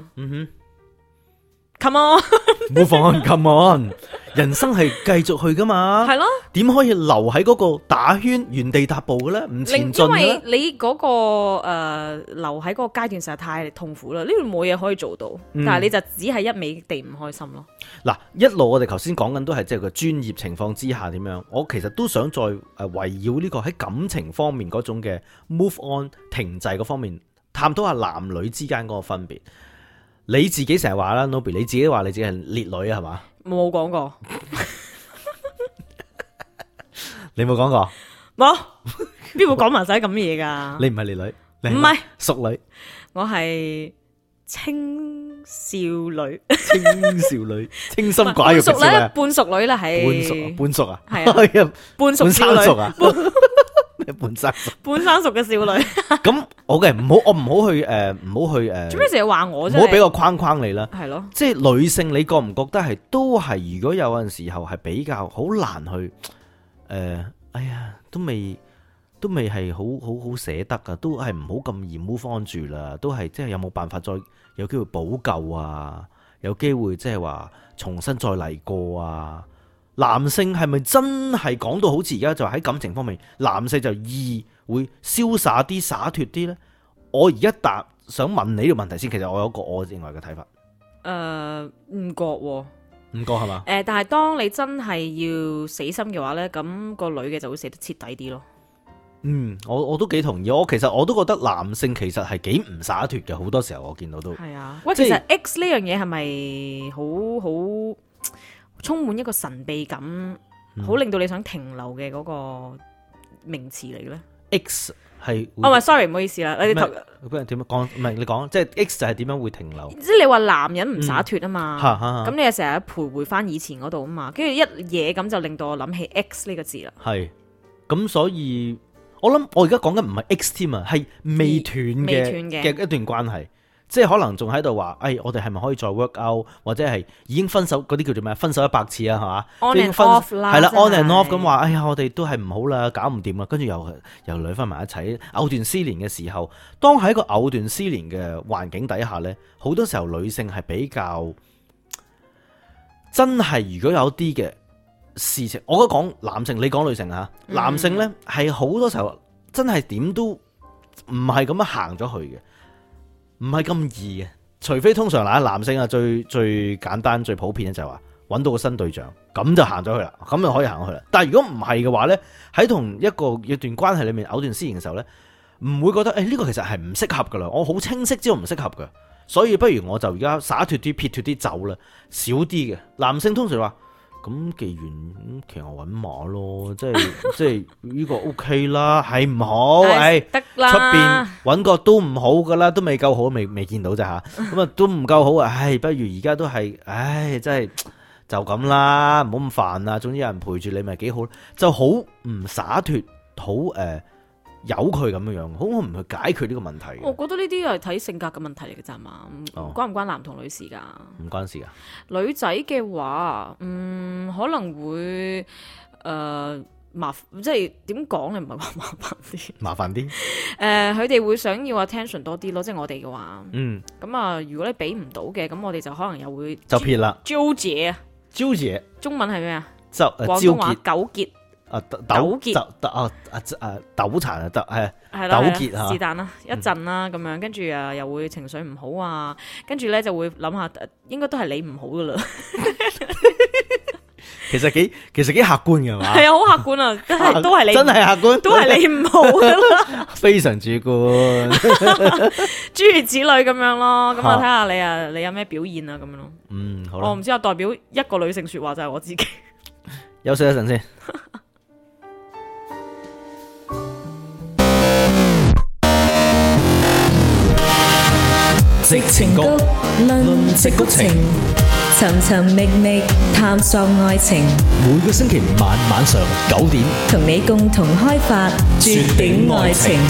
on。Come on，move on，come on， 人生係繼續去噶嘛？係咯，點可以留喺嗰個打圈原地踏步嘅咧？唔前進嘅咧？ 因為你嗰個留喺嗰個階段實在太痛苦啦，呢度冇嘢可以做到，但係你就只係一味地唔開心咯。 嗱，一路我哋頭先講緊都係即係個專業情況之下點樣，我其實都想再圍繞呢個喺感情方面嗰種嘅 move on 停滯嗰方面，探討下男女之間嗰個分別。你自己成日話啦 ，Nobby， 你自己話你自己係烈女係嘛？ 冇講過， 你冇講過？ 冇，邊會講埋晒咁嘢噶？ 你唔係烈女， 唔係淑女， 我係青少女， 清心寡欲嘅少女， 半熟女啦，係半熟啊， 係啊，半熟少女啊。 半生熟嘅少女， 咁我嘅我唔好去做咩成日話我啫？ 唔好俾個框框你啦， 係咯，即係女性，你覺唔覺得係都係？如果有陣時候係比較好難去哎呀，都未係好捨得噶，都係唔好咁易 move on住啦，都係即係有冇辦法再有機會補救啊？有機會即係話重新再嚟過啊？男性係咪真係講到好似而家就喺感情方面，男性就易會瀟灑啲、灑脫啲呢？我而家想問你呢個問題先，其實我有一個我認為嘅睇法。 唔覺喎， 唔覺係嘛？ 但係當你真係要死心嘅話咧，咁個女嘅就會死得徹底啲咯。 我都幾同意。其實我都覺得男性其實係幾唔灑脫嘅，好多時候我見到都係啊。喂，其實 X 呢樣嘢係咪好充滿一個神秘感，好令到你想停留嘅嗰個名詞嚟嘅咧 ？X 係唔係 sorry 唔好意思啦，你點樣講？唔係你講，即係 X 就係點樣會停留？ 即係你話男人唔灑脫啊嘛，咁你又成日徘徊翻以前嗰度啊嘛，跟住一嘢咁就令到我諗起 X 呢個字啦。係咁，所以我諗我而家講緊唔係 X 添啊，係未斷嘅一段關係，即係可能仲喺度話，我哋係咪可以再 work out，或者係已經分手嗰啲叫做咩？分手100次啊，係嘛 ？On and off 啦， 係啦 ，on and off 咁話，哎呀，我哋都係唔好啦，搞唔掂啦，跟住又捋翻埋一齊，藕斷絲連嘅時候，當喺一個藕斷絲連嘅環境底下呢，好多時候女性係比較真係，如果有啲嘅事情，我覺得講男性，你講女性啊，男性呢係好多時候真係點都唔係咁樣行咗去嘅。唔係咁易嘅，除非通常男性啊最簡單最普遍嘅就係話揾到個新對象，咁就行咗去啦，咁就可以行去啦。但係如果唔係嘅話呢，喺同一段關係裏面藕斷絲連嘅時候呢，唔會覺得呢個其實係唔適合噶啦，我好清晰知道唔適合噶，所以不如我就而家灑脫啲撇脫啲走啦，少啲嘅。男性通常話咁既然騎牛揾馬咯，即係呢個 OK 啦，係唔好， 得啦， 出邊揾個都唔好噶啦，都未夠好，未見到咋吓，咁啊都唔夠好啊，不如而家都係，真係就咁啦，唔好咁煩啊，總之有人陪住你咪幾好，就好唔灑脫，好由佢咁樣樣，好唔去解決呢個問題。 我覺得呢啲係睇性格嘅問題嚟嘅咋嘛，關唔關男同女事噶？ 唔關事噶。 女仔嘅話，可能會即係點講咧？唔係話麻煩啲， 麻煩啲。 佢哋會想要 attention 多啲咯，即係我哋嘅話。咁啊，如果你俾唔到嘅，咁我哋就可能又會就撇啦。 糾結啊， 糾結。 中文係咩啊？ 廣東話糾結。 糾結糾纏啊，得係糾結啊， 是但啦，一陣啦咁樣，跟住又會情緒唔好啊，跟住咧就會諗下，應該都係你唔好噶啦。其實幾客觀嘅嘛，係啊，好客觀啊，都係你，真係客觀，都係你唔好噶啦，非常主觀，諸如此類咁樣咯。咁我睇下你有咩表現啊咁樣咯。好啦，我唔知啊，代表一個女性說話就係我自己。 休息一陣先。 矽情谷，論矽谷情， 尋尋覓覓探索愛情。 每個星期五晚上9點， 同你共同開發絕頂愛情。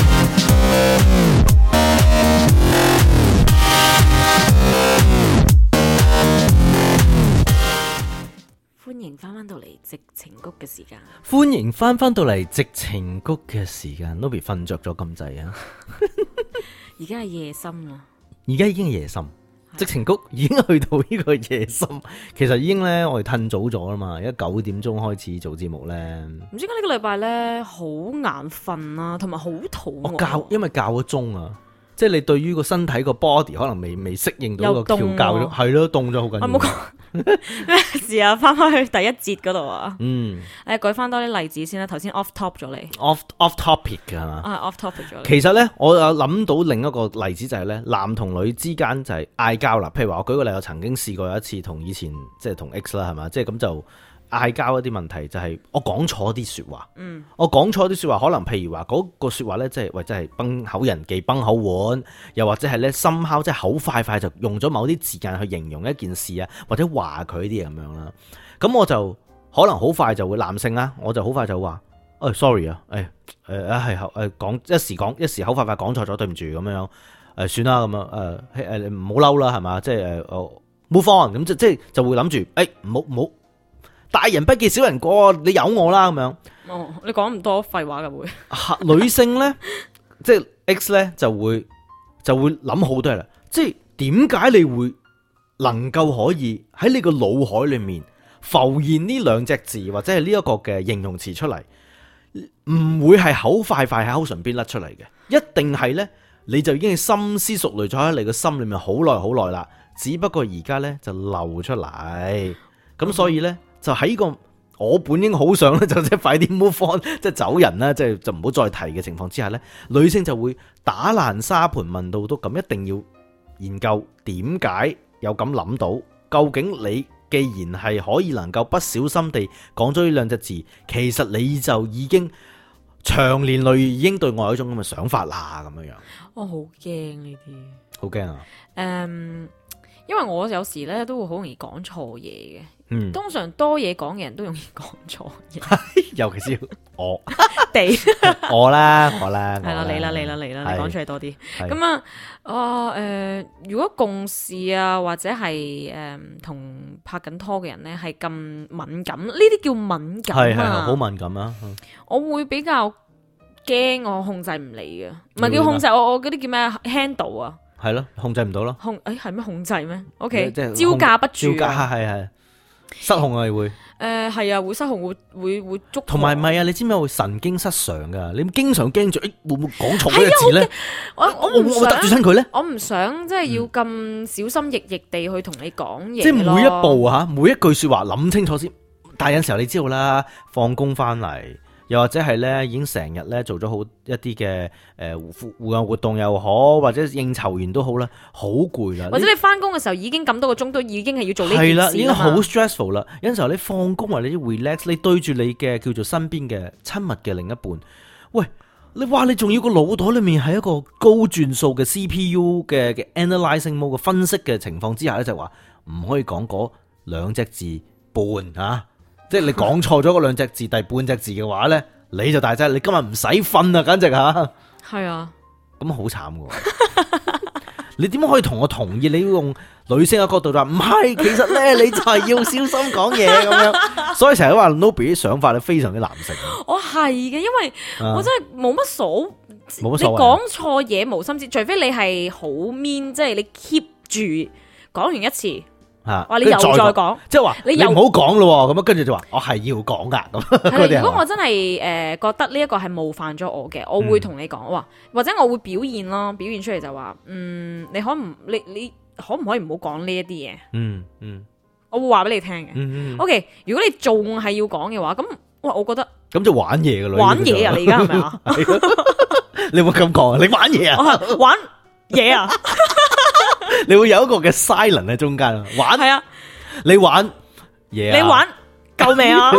歡迎翻到嚟矽情谷嘅時間。 歡迎翻到嚟矽情谷嘅時間。Nobby 瞓着咗咁滯啊！ 而家係夜深啦。而家已經係夜深，矽情谷已經去到呢個夜深。其實已經咧，我哋褪早咗啦嘛。而家9點鐘開始做節目咧。 唔知點解呢個禮拜咧好眼瞓啊，同埋好肚餓。 因為校咗鐘啊，即係你對於個身體個 body 可能未適應到個調校咗，係咯，凍咗好緊要。 冇講咩事啊？翻返去第一節嗰度啊。舉翻多啲例子先啦。頭先 off top 咗你 off topic 㗎係嘛 ？off topic 咗。 其實咧，我有諗到另一個例子就係咧，男同女之間就係嗌交啦。譬如話，我舉個例，我曾經試過有一次同以前即係同 X 啦，係嘛，即係咁就嗌交一啲問題，就係我講錯啲說話。我講錯啲說話，可能譬如話嗰個說話咧，即係真係崩口人忌崩口碗，又或者係咧深烤，即係口快快就用咗某啲字眼去形容一件事啊，或者話佢啲嘢咁樣啦。咁我就可能好快就會男性啦，我就好快就話，sorry 啊，講一時口快快講錯咗，對唔住咁樣，算啦咁樣，唔好嬲啦，係嘛，即係move on，咁即係就會諗住，唔好。大人不記小人過，你有我啦咁樣。 你講唔多廢話嘅會。 女性呢，即係 X 呢，就會諗好多嘢啦。即係點解你會能夠可以喺你個腦海裏面浮現呢兩隻字或者係呢一個嘅形容詞出嚟，唔會係口快快喺口唇邊甩出嚟嘅，一定係呢，你就已經深思熟慮咗喺你個心裏面好耐好耐啦。只不過而家呢，就漏出嚟。 咁所以咧就喺個我本應好想咧就即係快啲 move on， 即係走人啦，即係就唔好再提嘅情況之下咧，女性就會打爛沙盤問到篤咁，一定要研究點解有咁諗到，究竟你既然係可以能夠不小心地講咗呢兩隻字，其實你就已經長年累月已經對我有一種咁嘅想法啦，咁樣樣。 我好驚呢啲， 好驚啊！ 因為我有時咧都會好容易講錯嘢嘅。通常多嘢講嘅人都容易講錯嘢， 尤其是我哋我啦，係啦， 嚟啦，你講出嚟多啲。咁如果共事啊，或者係同拍緊拖嘅人咧，係咁敏感，呢啲叫敏感啊， 係好敏感啊。 我會比較驚，我控制唔嚟嘅，唔係叫控制，我嗰啲叫咩 handle 啊？係咯，控制唔到咯。 係咩控制咩 ？OK， 招架不住， 係失控啊！會係啊，會失控，會捉。同埋唔係啊？你知唔知會神經失常噶？你經常驚住，會唔會講錯呢個字咧？我唔想得罪親佢咧。 我唔想即係要咁小心翼翼地去同你講嘢。 即係每一步吓，每一句說話諗清楚先。但係有陣時候你知道啦，放工翻嚟。又或者係咧，已經成日咧做咗好一啲嘅戶外活動又好，或者應酬完都好啦，好攰啦。 或者你翻工嘅時候已經咁多個鐘，都已經係要做呢件事啦。係啦， 已經好 stressful 啦。有陣時候你放工或者 relax， 你對住你嘅叫做身邊嘅親密嘅另一半，喂，你話你仲要個腦袋裏面係一個高轉數嘅 CPU 嘅 analyzing mode 嘅分析嘅情況之下咧，就話唔可以講嗰兩隻字半啊。即係你講錯咗嗰兩隻字，第半隻字嘅話咧，你就大劑，你今日唔使瞓啊，簡直吓。係啊，咁好慘噶。你點可以同我同意？你要用女性嘅角度就話唔係，其實咧你就係要小心講嘢咁樣。所以成日話 Nobby 啲想法咧非常之男性。我係嘅，因為我真係冇乜所謂。你講錯嘢無心之，除非你係好 mean， 即係你 keep 住講完一次。話你又再講，即係話你唔好講咯，咁樣跟住就話我係要講噶咁。如果我真係覺得呢一個係冒犯咗我嘅，我會同你講，或者我會表現咯，表現出嚟就話，你可唔可以唔好講呢一啲嘢？我會話俾你聽嘅。OK， 如果你仲係要講嘅話，咁我覺得咁就玩嘢噶啦，玩嘢啊！你而家係咪啊？你會咁講啊？你玩嘢啊？玩嘢啊？你會有一個嘅 silent 喺中間玩係啊，你玩嘢啊，你玩夠未啊？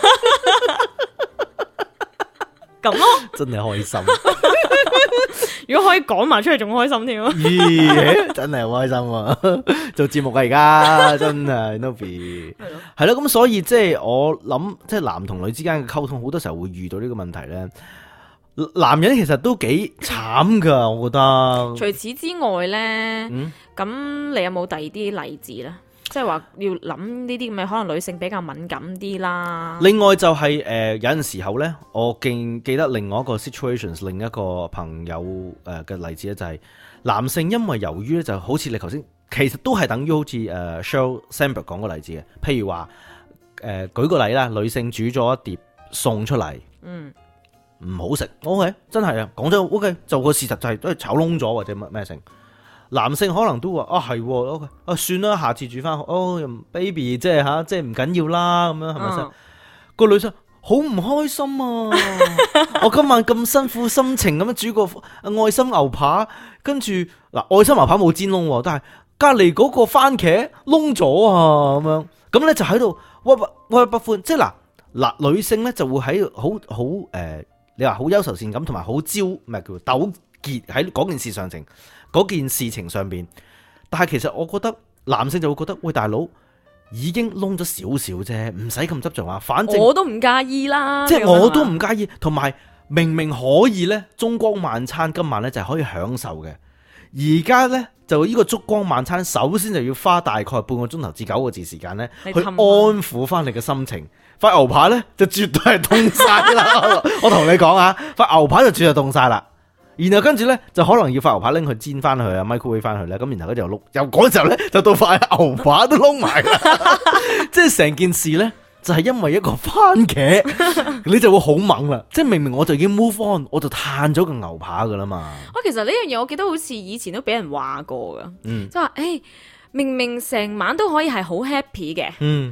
咁咯，真係開心。如果可以講埋出嚟，仲開心添。咦，真係好開心啊！做節目啊，而家真係 Nobby 係咯。咁所以即係我諗，即係男同女之間嘅溝通，好多時候會遇到呢個問題咧。男人其實都幾慘噶，我覺得。除此之外咧，咁你有冇第二啲例子咧？即係話要諗呢啲咁嘅，可能女性比較敏感啲啦。另外就係有陣時候咧，我記得另外一個 situations， 另一個朋友嘅例子咧，就係男性因為由於咧就好似你頭先，其實都係等於好似Sheryl Sandberg 講個例子嘅，譬如話舉個例啦，女性煮咗一碟餸出嚟，唔好食 ，OK， 真係啊，講真 ，OK， 就個事實就係都係炒燶咗或者咩成。男性可能都話係 ，OK， 算啦，下次煮翻，baby， 即係吓，即係唔緊要啦，咁樣係咪先？個女生好唔開心啊！我今晚咁辛苦心情咁樣煮個愛心牛扒，跟住嗱愛心牛扒冇煎燶，但係隔籬嗰個番茄燶咗啊，咁樣咁咧就喺度屈不歡，即係嗱女性咧就會喺好你話好憂愁善感，同埋好咩叫糾結喺嗰件事情上邊。但係其實我覺得男性就會覺得，喂大佬已經燶咗少少啫，唔使咁執着啊。反正我都唔介意啦，即係我都唔介意。同埋明明可以咧，燭光晚餐今晚咧就係可以享受嘅。而家咧就呢個燭光晚餐，首先就要花大概半個鐘頭至9個字時間咧，去安撫翻你嘅心情。塊牛扒咧就絕對係凍晒啦！我同你講啊，塊牛扒就絕對凍晒啦。然後跟住咧就可能要塊牛扒拎去煎翻去啊 microwave 翻去咧，咁然後佢就碌，又嗰時候咧就到塊牛扒都燶埋啦。即係成件事咧就係因為一個番茄，你就會好猛啦。即係明明我就已經 move on， 我就嘆咗個牛扒噶啦嘛。其實呢樣嘢我記得好似以前都俾人話過噶，即係話明明成晚都可以係好 happy 嘅。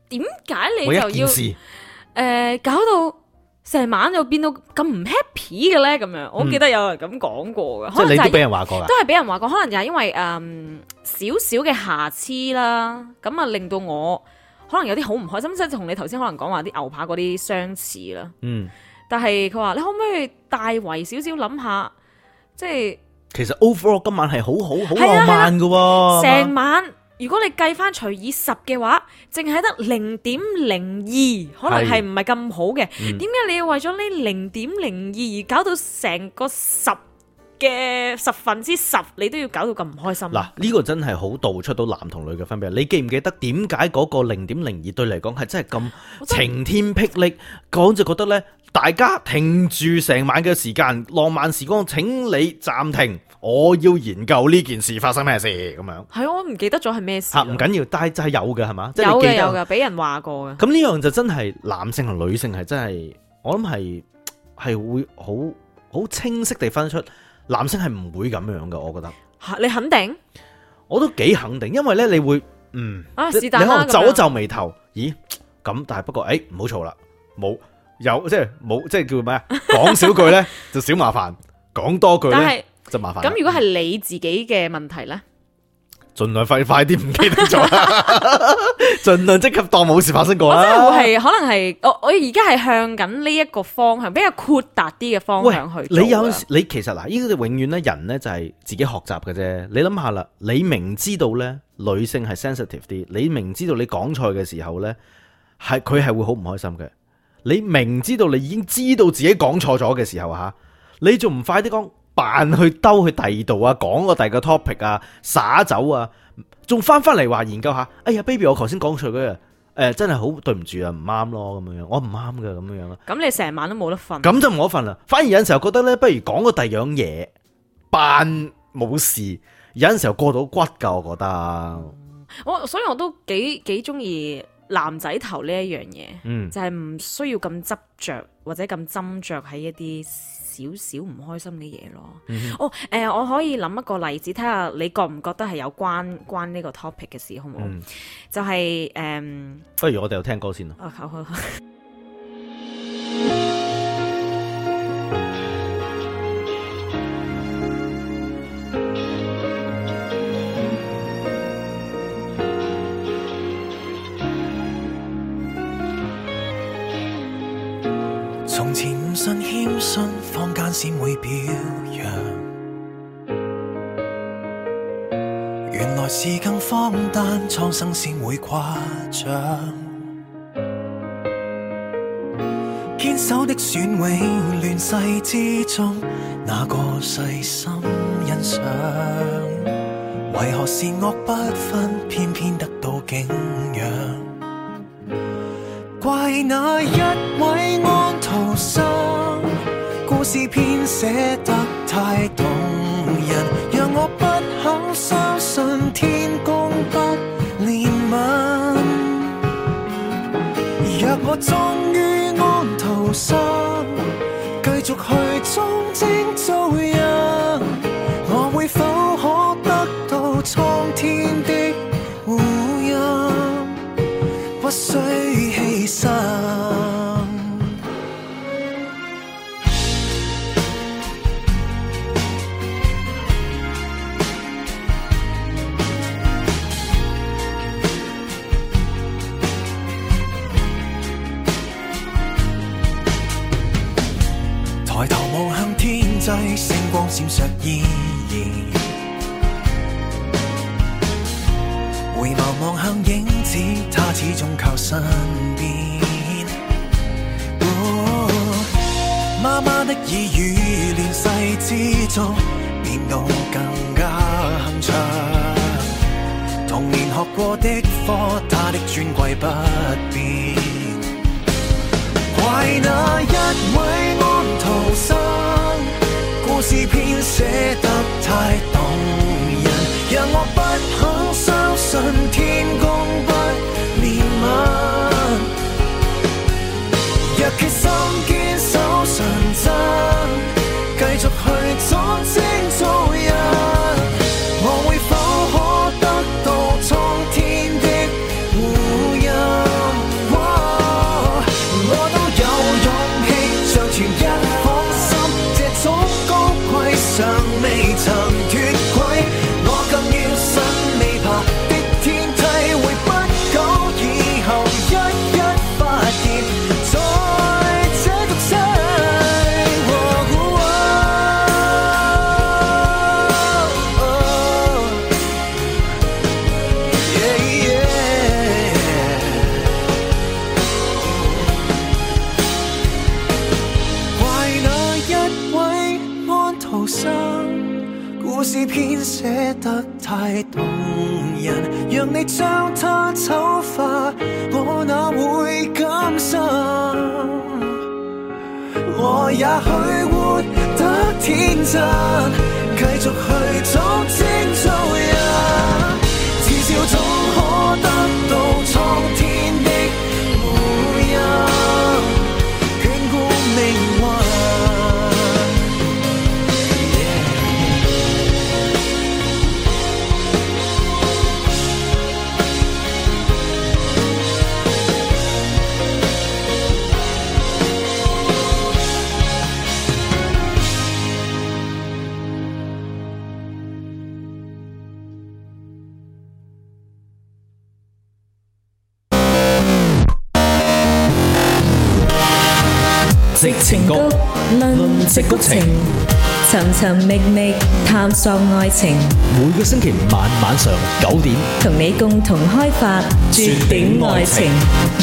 點解你就要搞到成晚就變到咁唔 happy 嘅咧？咁樣，我記得有人咁講過嘅， 即係你都俾人話過㗎， 都係俾人話過，可能就係因為少少嘅瑕疵啦，咁啊令到我可能有啲好唔開心，即係同你頭先可能講話啲牛扒嗰啲相似啦。但係佢話你可唔可以大圍少少諗下，即係其實 overall 今晚係好浪漫㗎喎， 成晚。如果你計翻除以10嘅話，淨係得0.02，可能係唔係咁好嘅。點解你要為咗呢0.02而搞到成個10嘅10%，你都要搞到咁唔開心？ 嗱，呢個真係好道出到男同女嘅分別。你記唔記得點解嗰個0.02對嚟講係真係咁晴天霹靂？講就覺得呢，大家停住成晚嘅時間，浪漫時光，請你暫停。我要研究呢件事發生咩事咁樣。 係我唔記得咗係咩事。 唔緊要，但係就係有嘅係嘛？ 有嘅有嘅，俾人話過嘅。咁呢樣就真係男性同女性係真係，我諗係會好清晰地分得出，男性係唔會咁樣嘅。我覺得。 你肯定？我都幾肯定，因為咧你會你可能皺一皺眉頭，咦咁？但係不過唔好嘈啦，冇即係叫咩啊？講少句咧就少麻煩，講多句咧。咁如果係你自己嘅問題呢？ 盡量快啲唔記得咗，盡量即刻當冇事發生過啦。 我真係會係可能係我而家係向緊呢一個方向，比較豁達啲嘅方向去做。 你其實嗱，呢個永遠咧人咧就係自己學習嘅啫。你諗下啦，你明知道咧女性係 sensitive 啲，你明知道你講錯嘅時候咧佢係會好唔開心嘅。你明知道你已經知道自己講錯咗嘅時候吓，你仲唔快啲講？扮去兜去第二度啊，講個第二個 topic 啊，灑走啊，仲翻嚟話研究下。哎呀 ，baby， 我頭先講錯嗰樣，真係好對唔住啊，唔啱咯，咁樣，我唔啱嘅咁樣咯。 咁你成晚都冇得瞓。 咁就冇得瞓啦。反而有陣時候覺得咧，不如講個第二樣嘢，扮冇事。有陣時候過到骨噶，我覺得。 所以我都幾中意男仔頭呢一樣嘢，就係唔需要咁執着或者咁斟酌喺一啲少少唔開心嘅嘢咯。我可以諗一個例子，睇下你覺唔覺得係有關呢個 topic 嘅事，好唔好？就係不如我哋又聽歌先咯。 好。 從前唔信謙遜，坊間先會表揚，原來是更荒誕，蒼生先會誇張。堅守的選永亂世之中，哪個細心欣賞？為何善惡不分，偏偏得到敬仰？怪那一位安徒生，故事編寫得太動人，讓我不肯相信天公不憐憫。若我終於安徒生，繼續去裝精做人，我會否可得到蒼天的護蔭？不需犧牲。抬頭望向天際，星光閃爍依然。回眸望向影子，他始終靠身邊。媽媽的耳語，亂世之中變到更加鏗鏘。童年學過的課，他的尊貴不變。怪那一位安徒生，故事編寫得太動人，讓我不肯相信天公不憐憫。若決心堅守純真，繼續去裝精做人，我會否可得到蒼天的護蔭？ 曾脫軌，我更要信未爬的天梯會不久以後一一發現，在這毒劑。怪那一位安徒生，故事編寫得太動人，讓你將它醜化，我哪會甘心？我也許活得天真，繼續去做精做人，至少總可得到蒼天的回應，眷顧命運。 矽情谷，論矽谷情， 尋尋覓覓探索愛情， 每個星期五晚上9點， 同你共同開發絕頂愛情。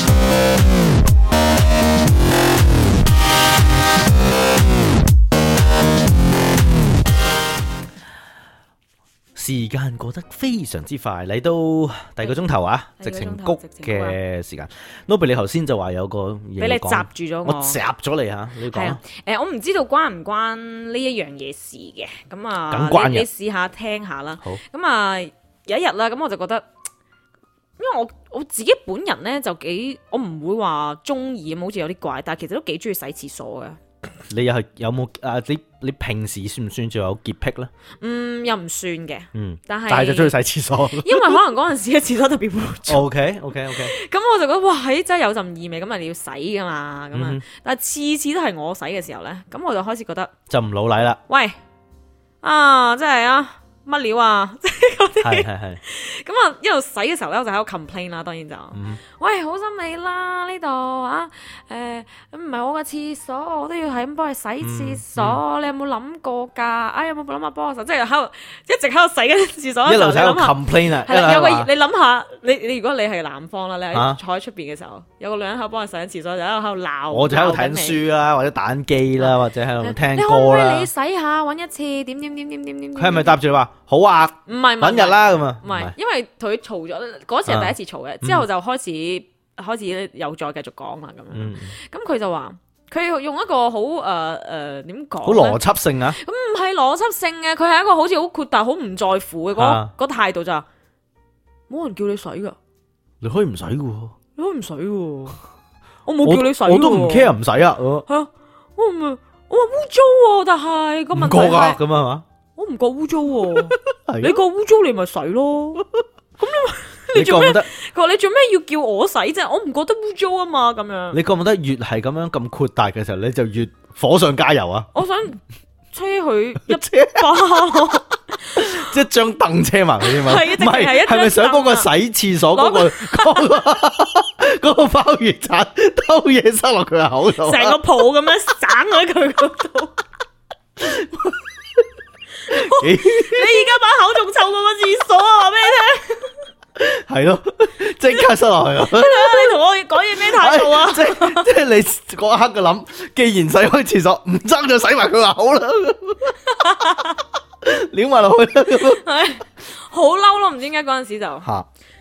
時間過得非常之快，嚟到第二個鐘頭啊！矽情谷嘅時間，Nobby你頭先就話有個嘢俾你閘住咗我閘咗你嚇，你講。 我唔知道關唔關呢一樣嘢事嘅，咁啊， 梗關嘅。 你試下聽下啦。 好。 咁啊，有一日啦，咁我就覺得，因為我自己本人咧就幾，我唔會話中意咁，好似有啲怪，但係其實都幾中意洗廁所嘅。 你又係有冇啊？你平時算唔算仲有潔癖咧？ 又唔算嘅。但係就中意洗廁所。 因為可能嗰陣時嘅廁所特別污糟。 OK。咁我就覺得哇，真係有陣異味，咁啊你要洗噶嘛，咁啊，但係次次都係我洗嘅時候咧，咁我就開始覺得就唔老禮啦。 喂，真係啊！乜料啊？即係嗰啲係咁啊！一路洗嘅時候咧，我就喺度 complain 啦。當然就，喂，好心你啦呢度啊！唔係我嘅廁所，我都要係咁幫你洗廁所。你有冇諗過㗎？有冇諗下幫我手？即係喺度一直喺度洗緊廁所， 一路喺度 complain 啊！ 係啦，有個你諗下，你如果你係男方啦，你坐喺出邊嘅時候，有個女人喺度幫你洗緊廁所，就喺度鬧。我就喺度睇書啦，或者打緊機啦，或者喺度聽歌啦。你可唔可以你洗下揾一次？點？佢係咪答住你話？好啊， 唔係等日啦咁啊， 唔係，因為同佢嘈咗嗰次係第一次嘈嘅，之後就開始又再繼續講啦咁樣。咁佢就話佢用一個好點講？好邏輯性啊？ 咁唔係邏輯性嘅，佢係一個好似好豁達、好唔在乎嘅嗰態度咋？冇人叫你洗噶， 你可以唔洗噶， 你可以唔洗噶，我冇叫你洗， 我都唔 care 唔洗啊。 係啊，我話污糟，但係個問題係咁啊嘛。 我唔覺污糟喎，你覺污糟你咪洗咯。咁你做咩？佢話你做咩要叫我洗啫？我唔覺得污糟啊嘛，咁樣。你覺唔覺得越係咁樣咁豁達嘅時候，你就越火上加油啊？我想車佢一巴，即係張凳車埋佢啫嘛。唔係，係咪想嗰個洗廁所嗰個鮑魚鏟偷嘢塞落佢個口度，成個泡咁樣散喺佢嗰度。你而家把口仲臭過個廁所啊！話俾你聽，係咯，即刻塞落去啊！你同我講嘢咩態度啊？即係你嗰一刻嘅諗，既然洗開廁所，唔爭就洗埋佢個口啦，撩埋落去啦，係好嬲咯！唔知點解嗰陣時就吓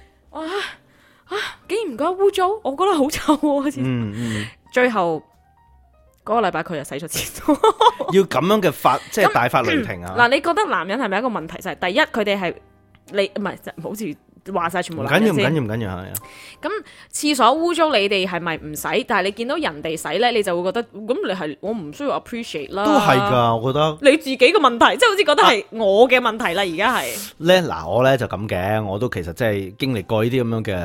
竟然唔覺得污糟，我覺得好臭啊！最後。嗰個禮拜佢就洗咗廁所，要咁樣嘅即係大發雷霆啊！嗱，你覺得男人係咪一個問題？就係第一，佢哋係你唔係好似話晒全部男人先。唔緊要係啊！咁廁所污糟，你哋係咪唔洗？但係你見到人哋洗咧，你就會覺得咁你係我唔需要 appreciate 啦。都係㗎，我覺得你自己嘅問題，即係好似覺得係我嘅問題啦。而家係咧嗱，我咧就咁嘅，我都其實即係經歷過呢啲咁樣嘅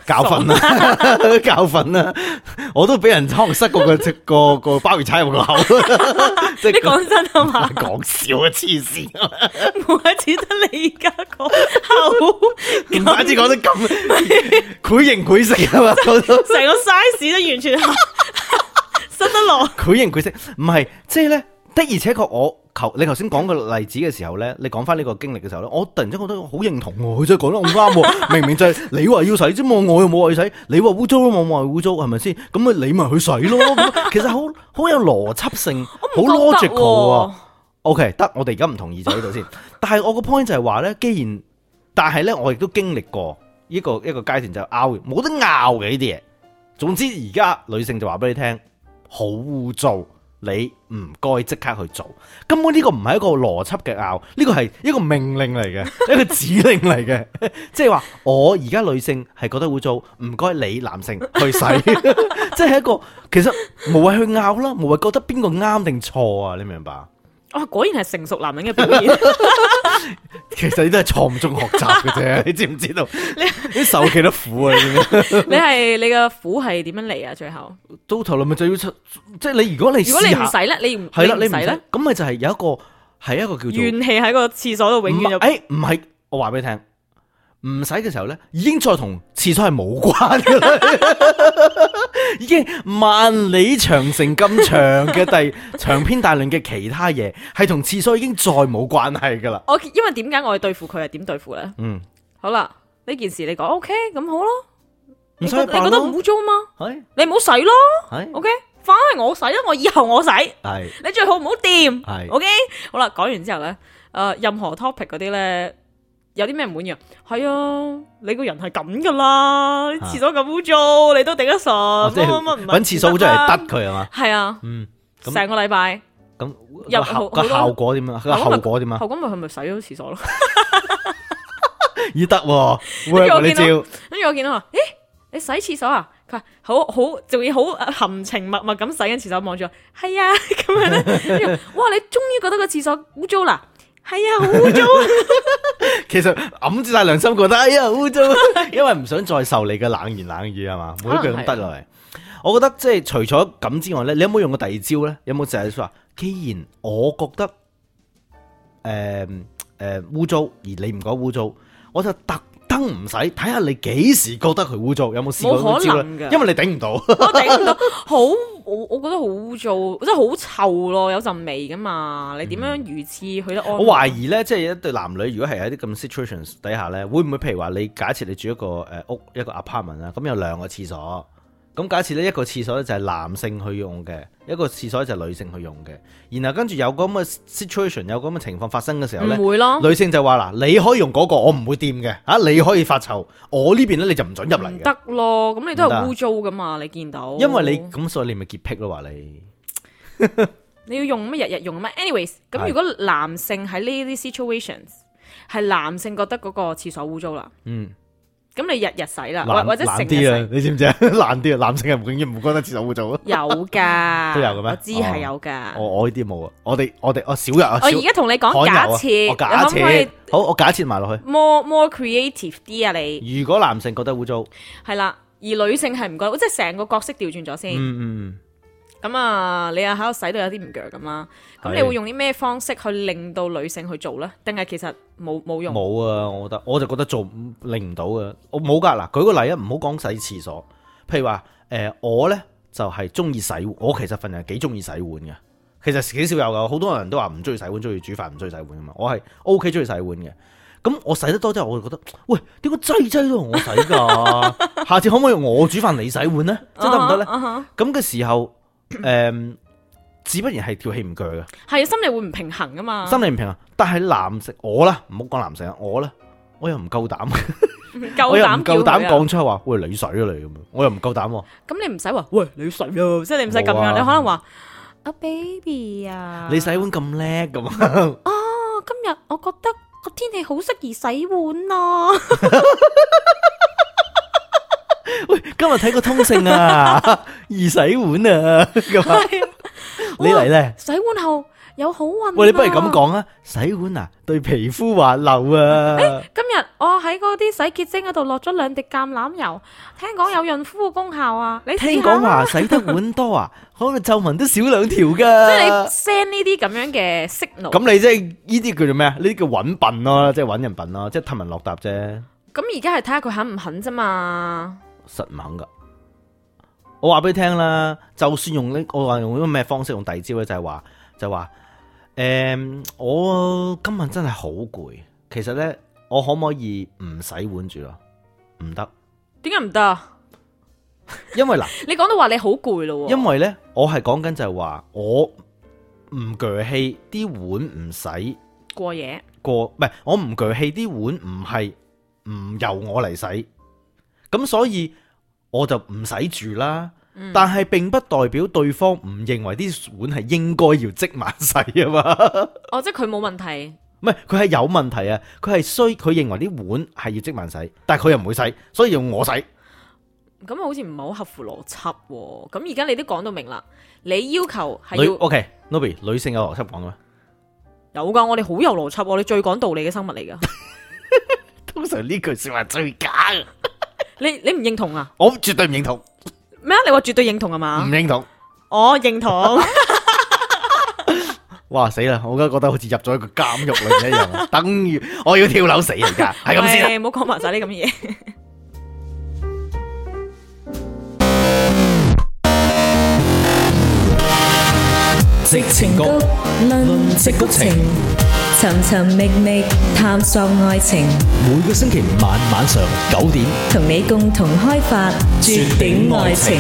教訓啦，教訓啦，我都俾人可能塞過個鮑魚叉入個口。 你講真啊嘛？ 講笑啊，黐線！ 唔怪之得你而家講口， 唔怪之講得咁繪形繪色啊嘛，成個 size 都完全塞得落。 繪形繪色，唔係即係咧的而且確你頭先講個例子嘅時候咧，你講翻呢個經歷嘅時候咧，我突然之間覺得好認同喎，佢真係講得好啱喎，明明就係你話要洗啫嘛，我又冇話要洗，你話污糟咯，我話污糟，係咪先？咁咪你咪去洗咯，咁其實好有邏輯性，好 logical 啊。OK， 得，我哋而家唔同意就喺度先。但係我個 point 就係話咧，但係咧，我亦都經歷過一個階段就拗，冇得拗嘅呢啲嘢。總之而家女性就話俾你聽，好污糟。你唔該即刻去做，根本呢個唔係一個邏輯嘅拗，呢個係一個命令嚟嘅，一個指令嚟嘅，即係話我而家女性係覺得污糟，唔該你男性去洗，即係一個其實無謂去拗啦，無謂覺得邊個啱定錯啊，你明唔明白？ 果然係成熟男人嘅表現。 其實你都係錯誤中學習嘅啫，你知唔知道？你受幾多苦啊？ 你嘅苦係點樣嚟啊？最後到頭來咪就要出，即係你如果你唔洗咧，你唔洗咧， 咁咪就係有一個叫做怨氣喺個廁所度永遠唔係，我話俾你聽。唔使嘅時候咧，已經再同廁所係冇關嘅啦，已經萬里長城咁長嘅長篇大論嘅其他嘢，係同廁所已經再冇關係噶啦。 因為點解我哋對付佢係點對付咧？好啦，呢件事你講 OK， 咁好咯。你覺得唔污糟嘛？你唔好洗咯。OK， 反而我洗啦，我以後我洗。你最好唔好掂。OK， 好啦，講完之後咧，任何 topic 嗰啲咧。有啲咩唔滿意啊？係啊，你個人係咁噶啦，廁所咁污糟，你都頂得順。 搵廁所污糟嚟得佢係嘛？ 係啊，成個禮拜咁個效果點啊？個後果點啊？ 後果咪係咪洗咗廁所咯？ 咦得喎，你照。 跟住我見到話，咦，你洗廁所啊？佢話好，仲要好含情脈脈咁洗緊廁所，望住我，係啊，咁樣咧。跟住，哇，你終於覺得個廁所污糟啦？係啊，好污糟。 其實揞住晒良心，覺得哎呀污糟，因為唔想再受你嘅冷言冷語係嘛，每一句咁得落嚟。我覺得即係除咗咁之外咧，你有冇用過第二招咧？有冇就係話，既然我覺得污糟，而你唔覺得污糟，我就特登唔使睇下你幾時覺得佢污糟，有冇試過呢招咧？因為你頂唔到， 我頂唔到，我覺得好污糟，真係好臭咯，有陣味噶嘛。你點樣魚翅去得安？我懷疑咧，即係一對男女，如果係喺啲咁 situations 底下咧，會唔會譬如話你假設你住一個屋一個 apartment 啦，咁有兩個廁所。咁假設呢一個廁所咧就係男性去用嘅，一個廁所就係女性去用嘅。然後跟住有咁嘅 situation， 有咁嘅情況發生嘅時候咧， 唔會咯。 女性就話嗱，你可以用嗰個，我唔會掂嘅。你可以發臭，我呢邊咧你就唔准入嚟嘅。 得咯，咁你都係污糟噶嘛？你見到？ 因為你咁，所以你咪潔癖咯，話你。 你要用乜？日日用乜 ？anyways， 咁如果男性喺呢啲 situations 係男性覺得嗰個廁所污糟啦，咁你日日洗啦，或者成日洗， 你知唔知啊？難啲啊，男性係永遠唔覺得廁所污糟啊。 有噶， 都有嘅咩？ 我知係有噶。 我呢啲冇啊，我少日啊。 我而家同你講假設， 我假設好，我假設埋落去。 more creative 啲啊，你。 如果男性覺得污糟， 係啦，而女性係唔覺得，即係成個角色調轉咗先。咁啊，你又喺度洗到有啲唔腳咁啦，咁你會用啲咩方式去令到女性去做咧？定係其實冇用？冇啊，我就覺得做令唔到嘅，我冇噶。嗱，舉個例啊，唔好講洗廁所，譬如話我咧就係中意洗碗，我其實份人幾中意洗碗嘅，其實幾少有噶，好多人都話唔中意洗碗，中意煮飯，唔中意洗碗噶嘛，我係 OK 中意洗碗嘅。咁我洗得多之後，我就覺得，喂，點解劑都同我洗噶？下次可唔可以我煮飯你洗碗咧？即係得唔得咧？咁嘅時候。自不然係條氣唔鋸嘅， 係心理會唔平衡噶嘛？ 心理唔平衡，但係男性我啦，唔好講男性啊，我咧我又唔夠膽，我又唔夠膽講出話，喂，你洗啊你咁樣，我又唔夠膽。 咁你唔使話，喂，你洗啊，即係你唔使咁樣，你可能話啊 baby 啊， 你洗碗咁叻咁啊？ 哦，今日我覺得個天氣好適宜洗碗啊。 喂，今日睇個通勝啊，易洗碗啊，咁啊，你嚟咧？ 洗碗後有好運。 喂，你不如咁講啊，洗碗啊，對皮膚滑溜啊。 今日我喺嗰啲洗潔精嗰度落咗2滴橄欖油，聽講有潤膚功效啊！你聽講話洗得碗多啊，可能皺紋都少2條噶。 即係你 send 呢啲咁樣嘅 signal。 咁你即係呢啲叫做咩啊？呢啲叫揾笨咯，即係揾人笨咯，即係氹人落搭啫。 咁而家係睇下佢肯唔肯啫嘛。 實唔肯噶。我話俾你聽啦，就算用呢，我話用咩方式，用第二招咧，就係話，我今日真係好攰。其實咧，我可唔可以唔洗碗住啊？唔得。 點解唔得啊？ 因為嗱， 你講到話你好攰咯。 因為咧，我係講緊就係話，我唔鋸氣啲碗唔洗過夜。 唔係我唔鋸氣啲碗唔係唔由我嚟洗，咁所以我就唔洗住啦。但係並不代表對方唔認為啲碗係應該要即晚洗啊嘛。 哦，即係佢冇問題。 唔係，佢係有問題啊！佢認為啲碗係要即晚洗，但係佢又唔會洗，所以要我洗。 咁好似唔係好合乎邏輯喎。咁而家你都講到明啦，你要求係要 OK，Nobby， 女性有邏輯講嘅咩？ 有噶，我哋好有邏輯，我哋最講道理嘅生物嚟噶。 通常呢句說話最假。 你唔認同啊？ 我絕對唔認同。 咩啊？你話絕對認同係嘛？ 唔認同。 我認同。 哇死啦！我而家覺得好似入咗一個監獄裏面一樣，等於我要跳樓死而家，係咁先。 唔好講埋晒啲咁嘅嘢。 矽情谷，論矽谷情， 尋尋覓覓探索愛情， 每個星期5晚上9點， 同你共同開發絕頂愛情。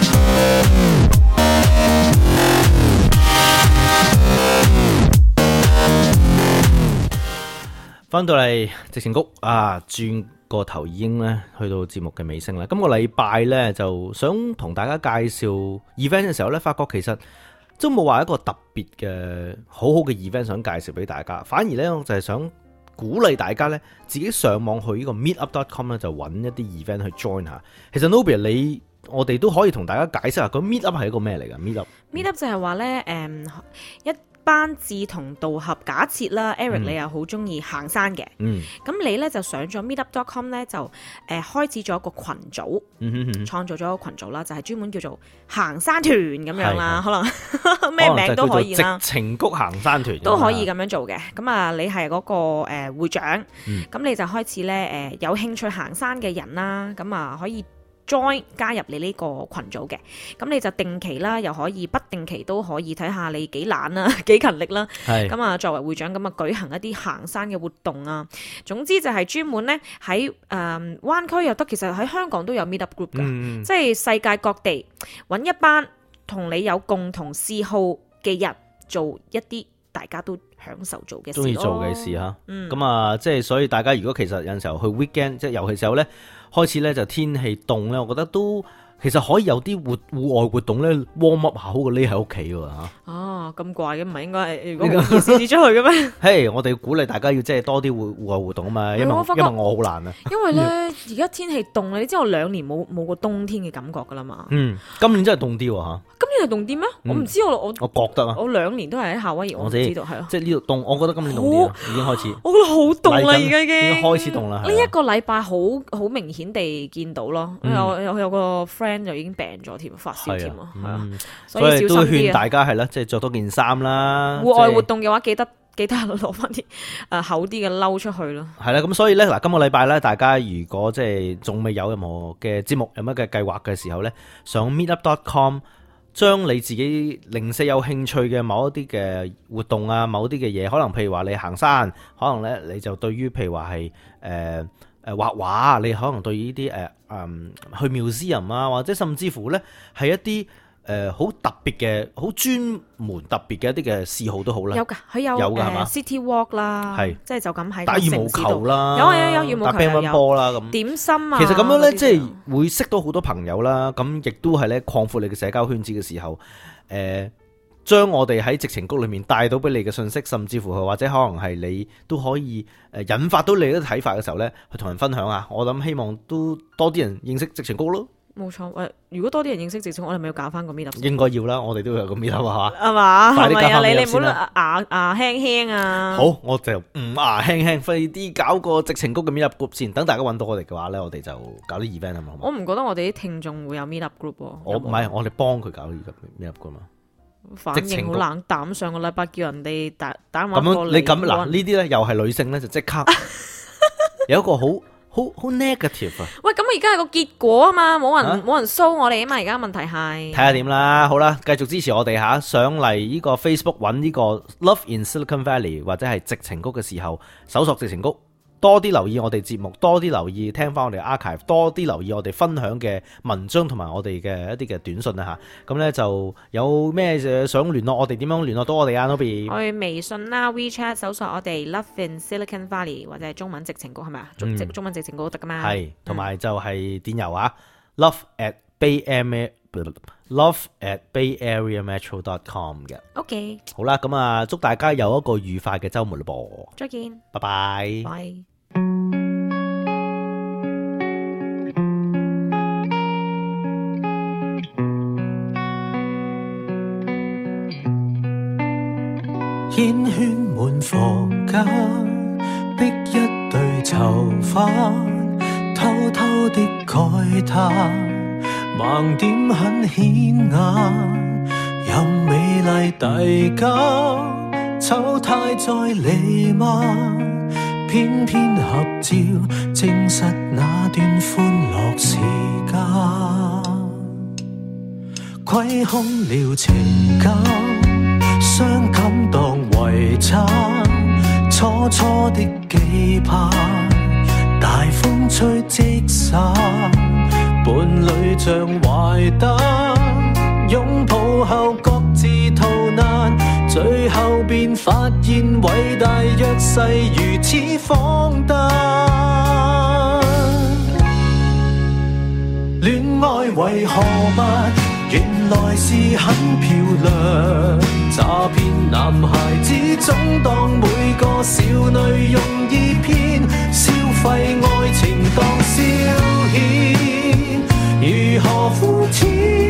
翻到嚟矽情谷啊，轉個頭已經咧去到節目嘅尾聲啦。今個禮拜咧就想同大家介紹 event 嘅時候咧，發覺其實都冇話一個特別嘅好好嘅 event 想介紹俾大家，反而咧我就係想鼓勵大家咧自己上網去呢個 meetup.com 咧就揾一啲 event 去 join 下。其實 Nobby 我哋都可以同大家解釋下，個 meetup 係一個咩嚟㗎？meetup 就係話咧，一班志同道合，假設啦 ，Eric 你又好中意行山嘅，咁你咧就上咗 meetup.com 咧就開始咗一個群組，創造咗一個群組啦，就係專門叫做行山團咁樣啦，可能咩名都可以啦， 矽情谷行山團都可以咁樣做嘅。咁啊，你係嗰個會長，咁你就開始咧有興趣行山嘅人啦，咁啊可以加入你呢個群組嘅，咁你就定期啦，又可以不定期都可以睇下你幾懶啦，幾勤力啦。咁啊，作為會長咁啊，舉行一啲行山嘅活動啊。總之就係專門咧喺灣區又得，其實喺香港都有 meet up group 㗎，即係世界各地揾一班同你有共同嗜好嘅人，做一啲大家都享受做嘅事，中意做嘅事嚇。咁啊，即係所以大家如果其實有陣時候去 weekend，即係尤其時候咧。開始咧就天氣凍咧，我覺得都其實可以有啲戶外活動咧 warm up 下，好過匿喺屋企喎嚇。 哦，咁怪嘅，唔係應該係如果好先至出去嘅咩？ 嘿，我哋鼓勵大家要即係多啲戶外活動啊嘛，因為我好難啊。 因為咧而家天氣凍啊，你知我2年冇過冬天嘅感覺噶啦嘛。 今年真係凍啲喎嚇。 今年係凍啲咩？我唔知，我覺得啊， 我2年都係喺夏威夷，我知道係咯。 即係呢度凍，我覺得今年凍啲已經開始。 我覺得好凍啦，而家已經開始凍啦。 呢一個禮拜好明顯地見到咯，有個 friend 就已經病咗添，發燒添啊，係啊，所以都勸大家係啦，即係着多件衫啦。 戶外活動嘅話，記得攞翻啲厚啲嘅褸出去咯。 係啦，咁所以咧嗱，今個禮拜咧，大家如果即係仲未有任何嘅節目、有乜嘅計劃嘅時候咧，上 meetup.com 將你自己零舍有興趣嘅某一啲嘅活動啊，某啲嘅嘢，可能譬如話你行山，可能咧你就對於譬如話係畫畫，你可能對於呢啲去 museum 啊，或者甚至乎咧係一啲好特別嘅、好專門特別嘅一啲嘅嗜好都好啦。 有㗎，佢有係嘛 City Walk 啦， 係即係就咁喺打羽毛球啦， 有羽毛球， 打乒乓波啦咁。 點心啊， 其實咁樣咧，即係會識到好多朋友啦。咁亦都係咧擴闊你嘅社交圈子嘅時候，將我哋喺矽情谷裏面帶到俾你嘅信息，甚至乎或者可能係你都可以引發到你嘅睇法嘅時候咧，去同人分享啊！我諗希望都多啲人認識矽情谷咯。 冇錯，喂！如果多啲人認識直情，我哋咪要搞翻個 meetup。 應該要啦，我哋都有個 meetup 啊， 係嘛？ 快啲搞翻 meetup 你唔好先啦牙輕輕啊！ 好，我就牙輕輕，快啲搞個矽情谷嘅 meetup group 先。等大家揾到我哋嘅話咧，我哋就搞啲 event 係嘛。 我唔覺得我哋啲聽眾會有 meetup group 喎。 我唔係，我哋幫佢搞 meetup 噶嘛。 反應好冷淡，上個禮拜叫人哋打電話過嚟。 咁樣你咁嗱呢啲咧，又係女性咧，就即刻有一個好 negative 啊！ 喂，咁而家係個結果啊嘛，冇人 show 我哋啊嘛，而家問題係睇下點啦。好啦，繼續支持我哋吓，上嚟呢個 Facebook 揾呢個 Love in Silicon Valley 或者係矽情谷嘅時候，搜索矽情谷，多啲留意我哋節目，多啲留意聽翻我哋 archive， 多啲留意我哋分享嘅文章同埋我哋嘅一啲嘅短信啊吓。咁咧就有咩想聯絡我哋，點樣聯絡到我哋啊？Nobby， 去微信啦 WeChat 搜索我哋 Love in Silicon Valley 或者係中文矽情谷係咪啊？中文矽情谷都得噶嘛？ 係，同埋就係電郵啊，love@bayarea.metro.com 嘅。 OK， 好啦，咁啊，祝大家有一個愉快嘅週末啦噃。 再見， 拜拜。 拜。 煙圈滿房間，逼一對囚犯，偷偷的慨嘆，盲點很顯眼，任美麗遞交，醜態再彌漫，偏偏合照證實那段歡樂時間，虧空了情感，傷感當遺產，初初的期盼，大風吹即散，伴侶像壞蛋，擁抱後各自逃難，最後便發現偉大約誓如此荒誕。戀愛為何物？原來是很漂亮，詐騙男孩子總當每個少女容易騙，消費愛情當消遣，如何膚淺？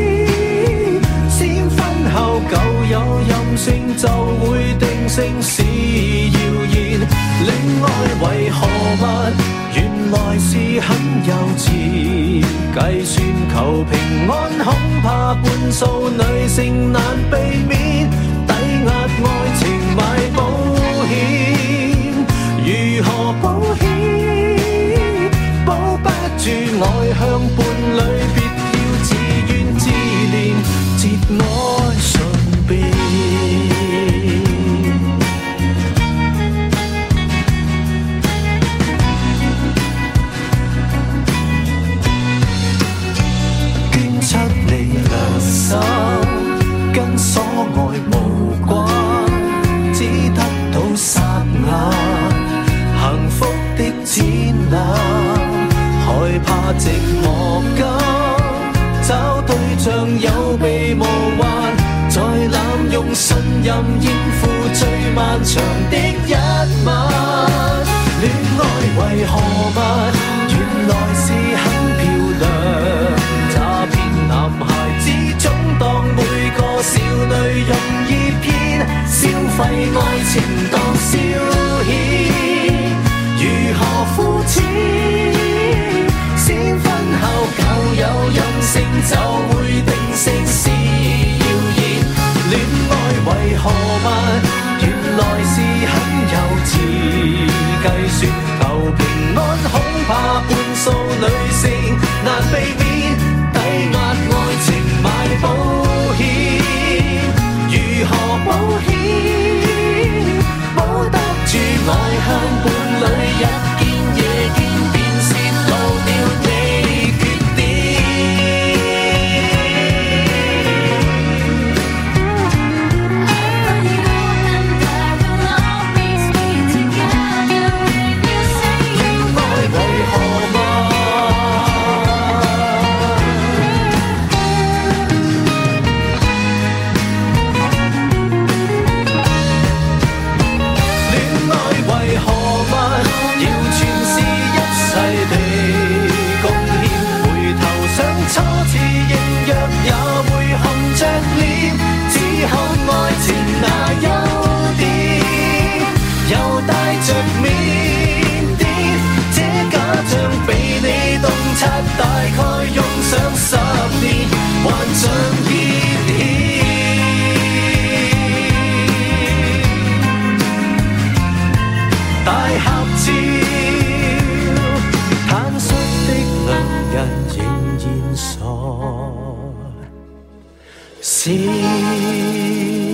先婚後舊有任性就會定性是謠言，戀愛為何物？原來是很幼稚，計算求平安恐怕半數女性難避免，抵押愛情買保險，如何保險？保不住愛向伴侶，別要自怨自憐，節哀順變。跟所愛無關，只得到霎眼幸福的展覽，害怕寂寞間找對象有備無患，再濫用信任應付最漫長的一晚。戀愛為何物？原來是很漂亮，詐騙男孩子總當每個少女容易騙，消費愛情當消遣，如何膚淺？先婚後舊有任性就會定性是謠言，戀愛為何物？原來是很幼仍然傻，是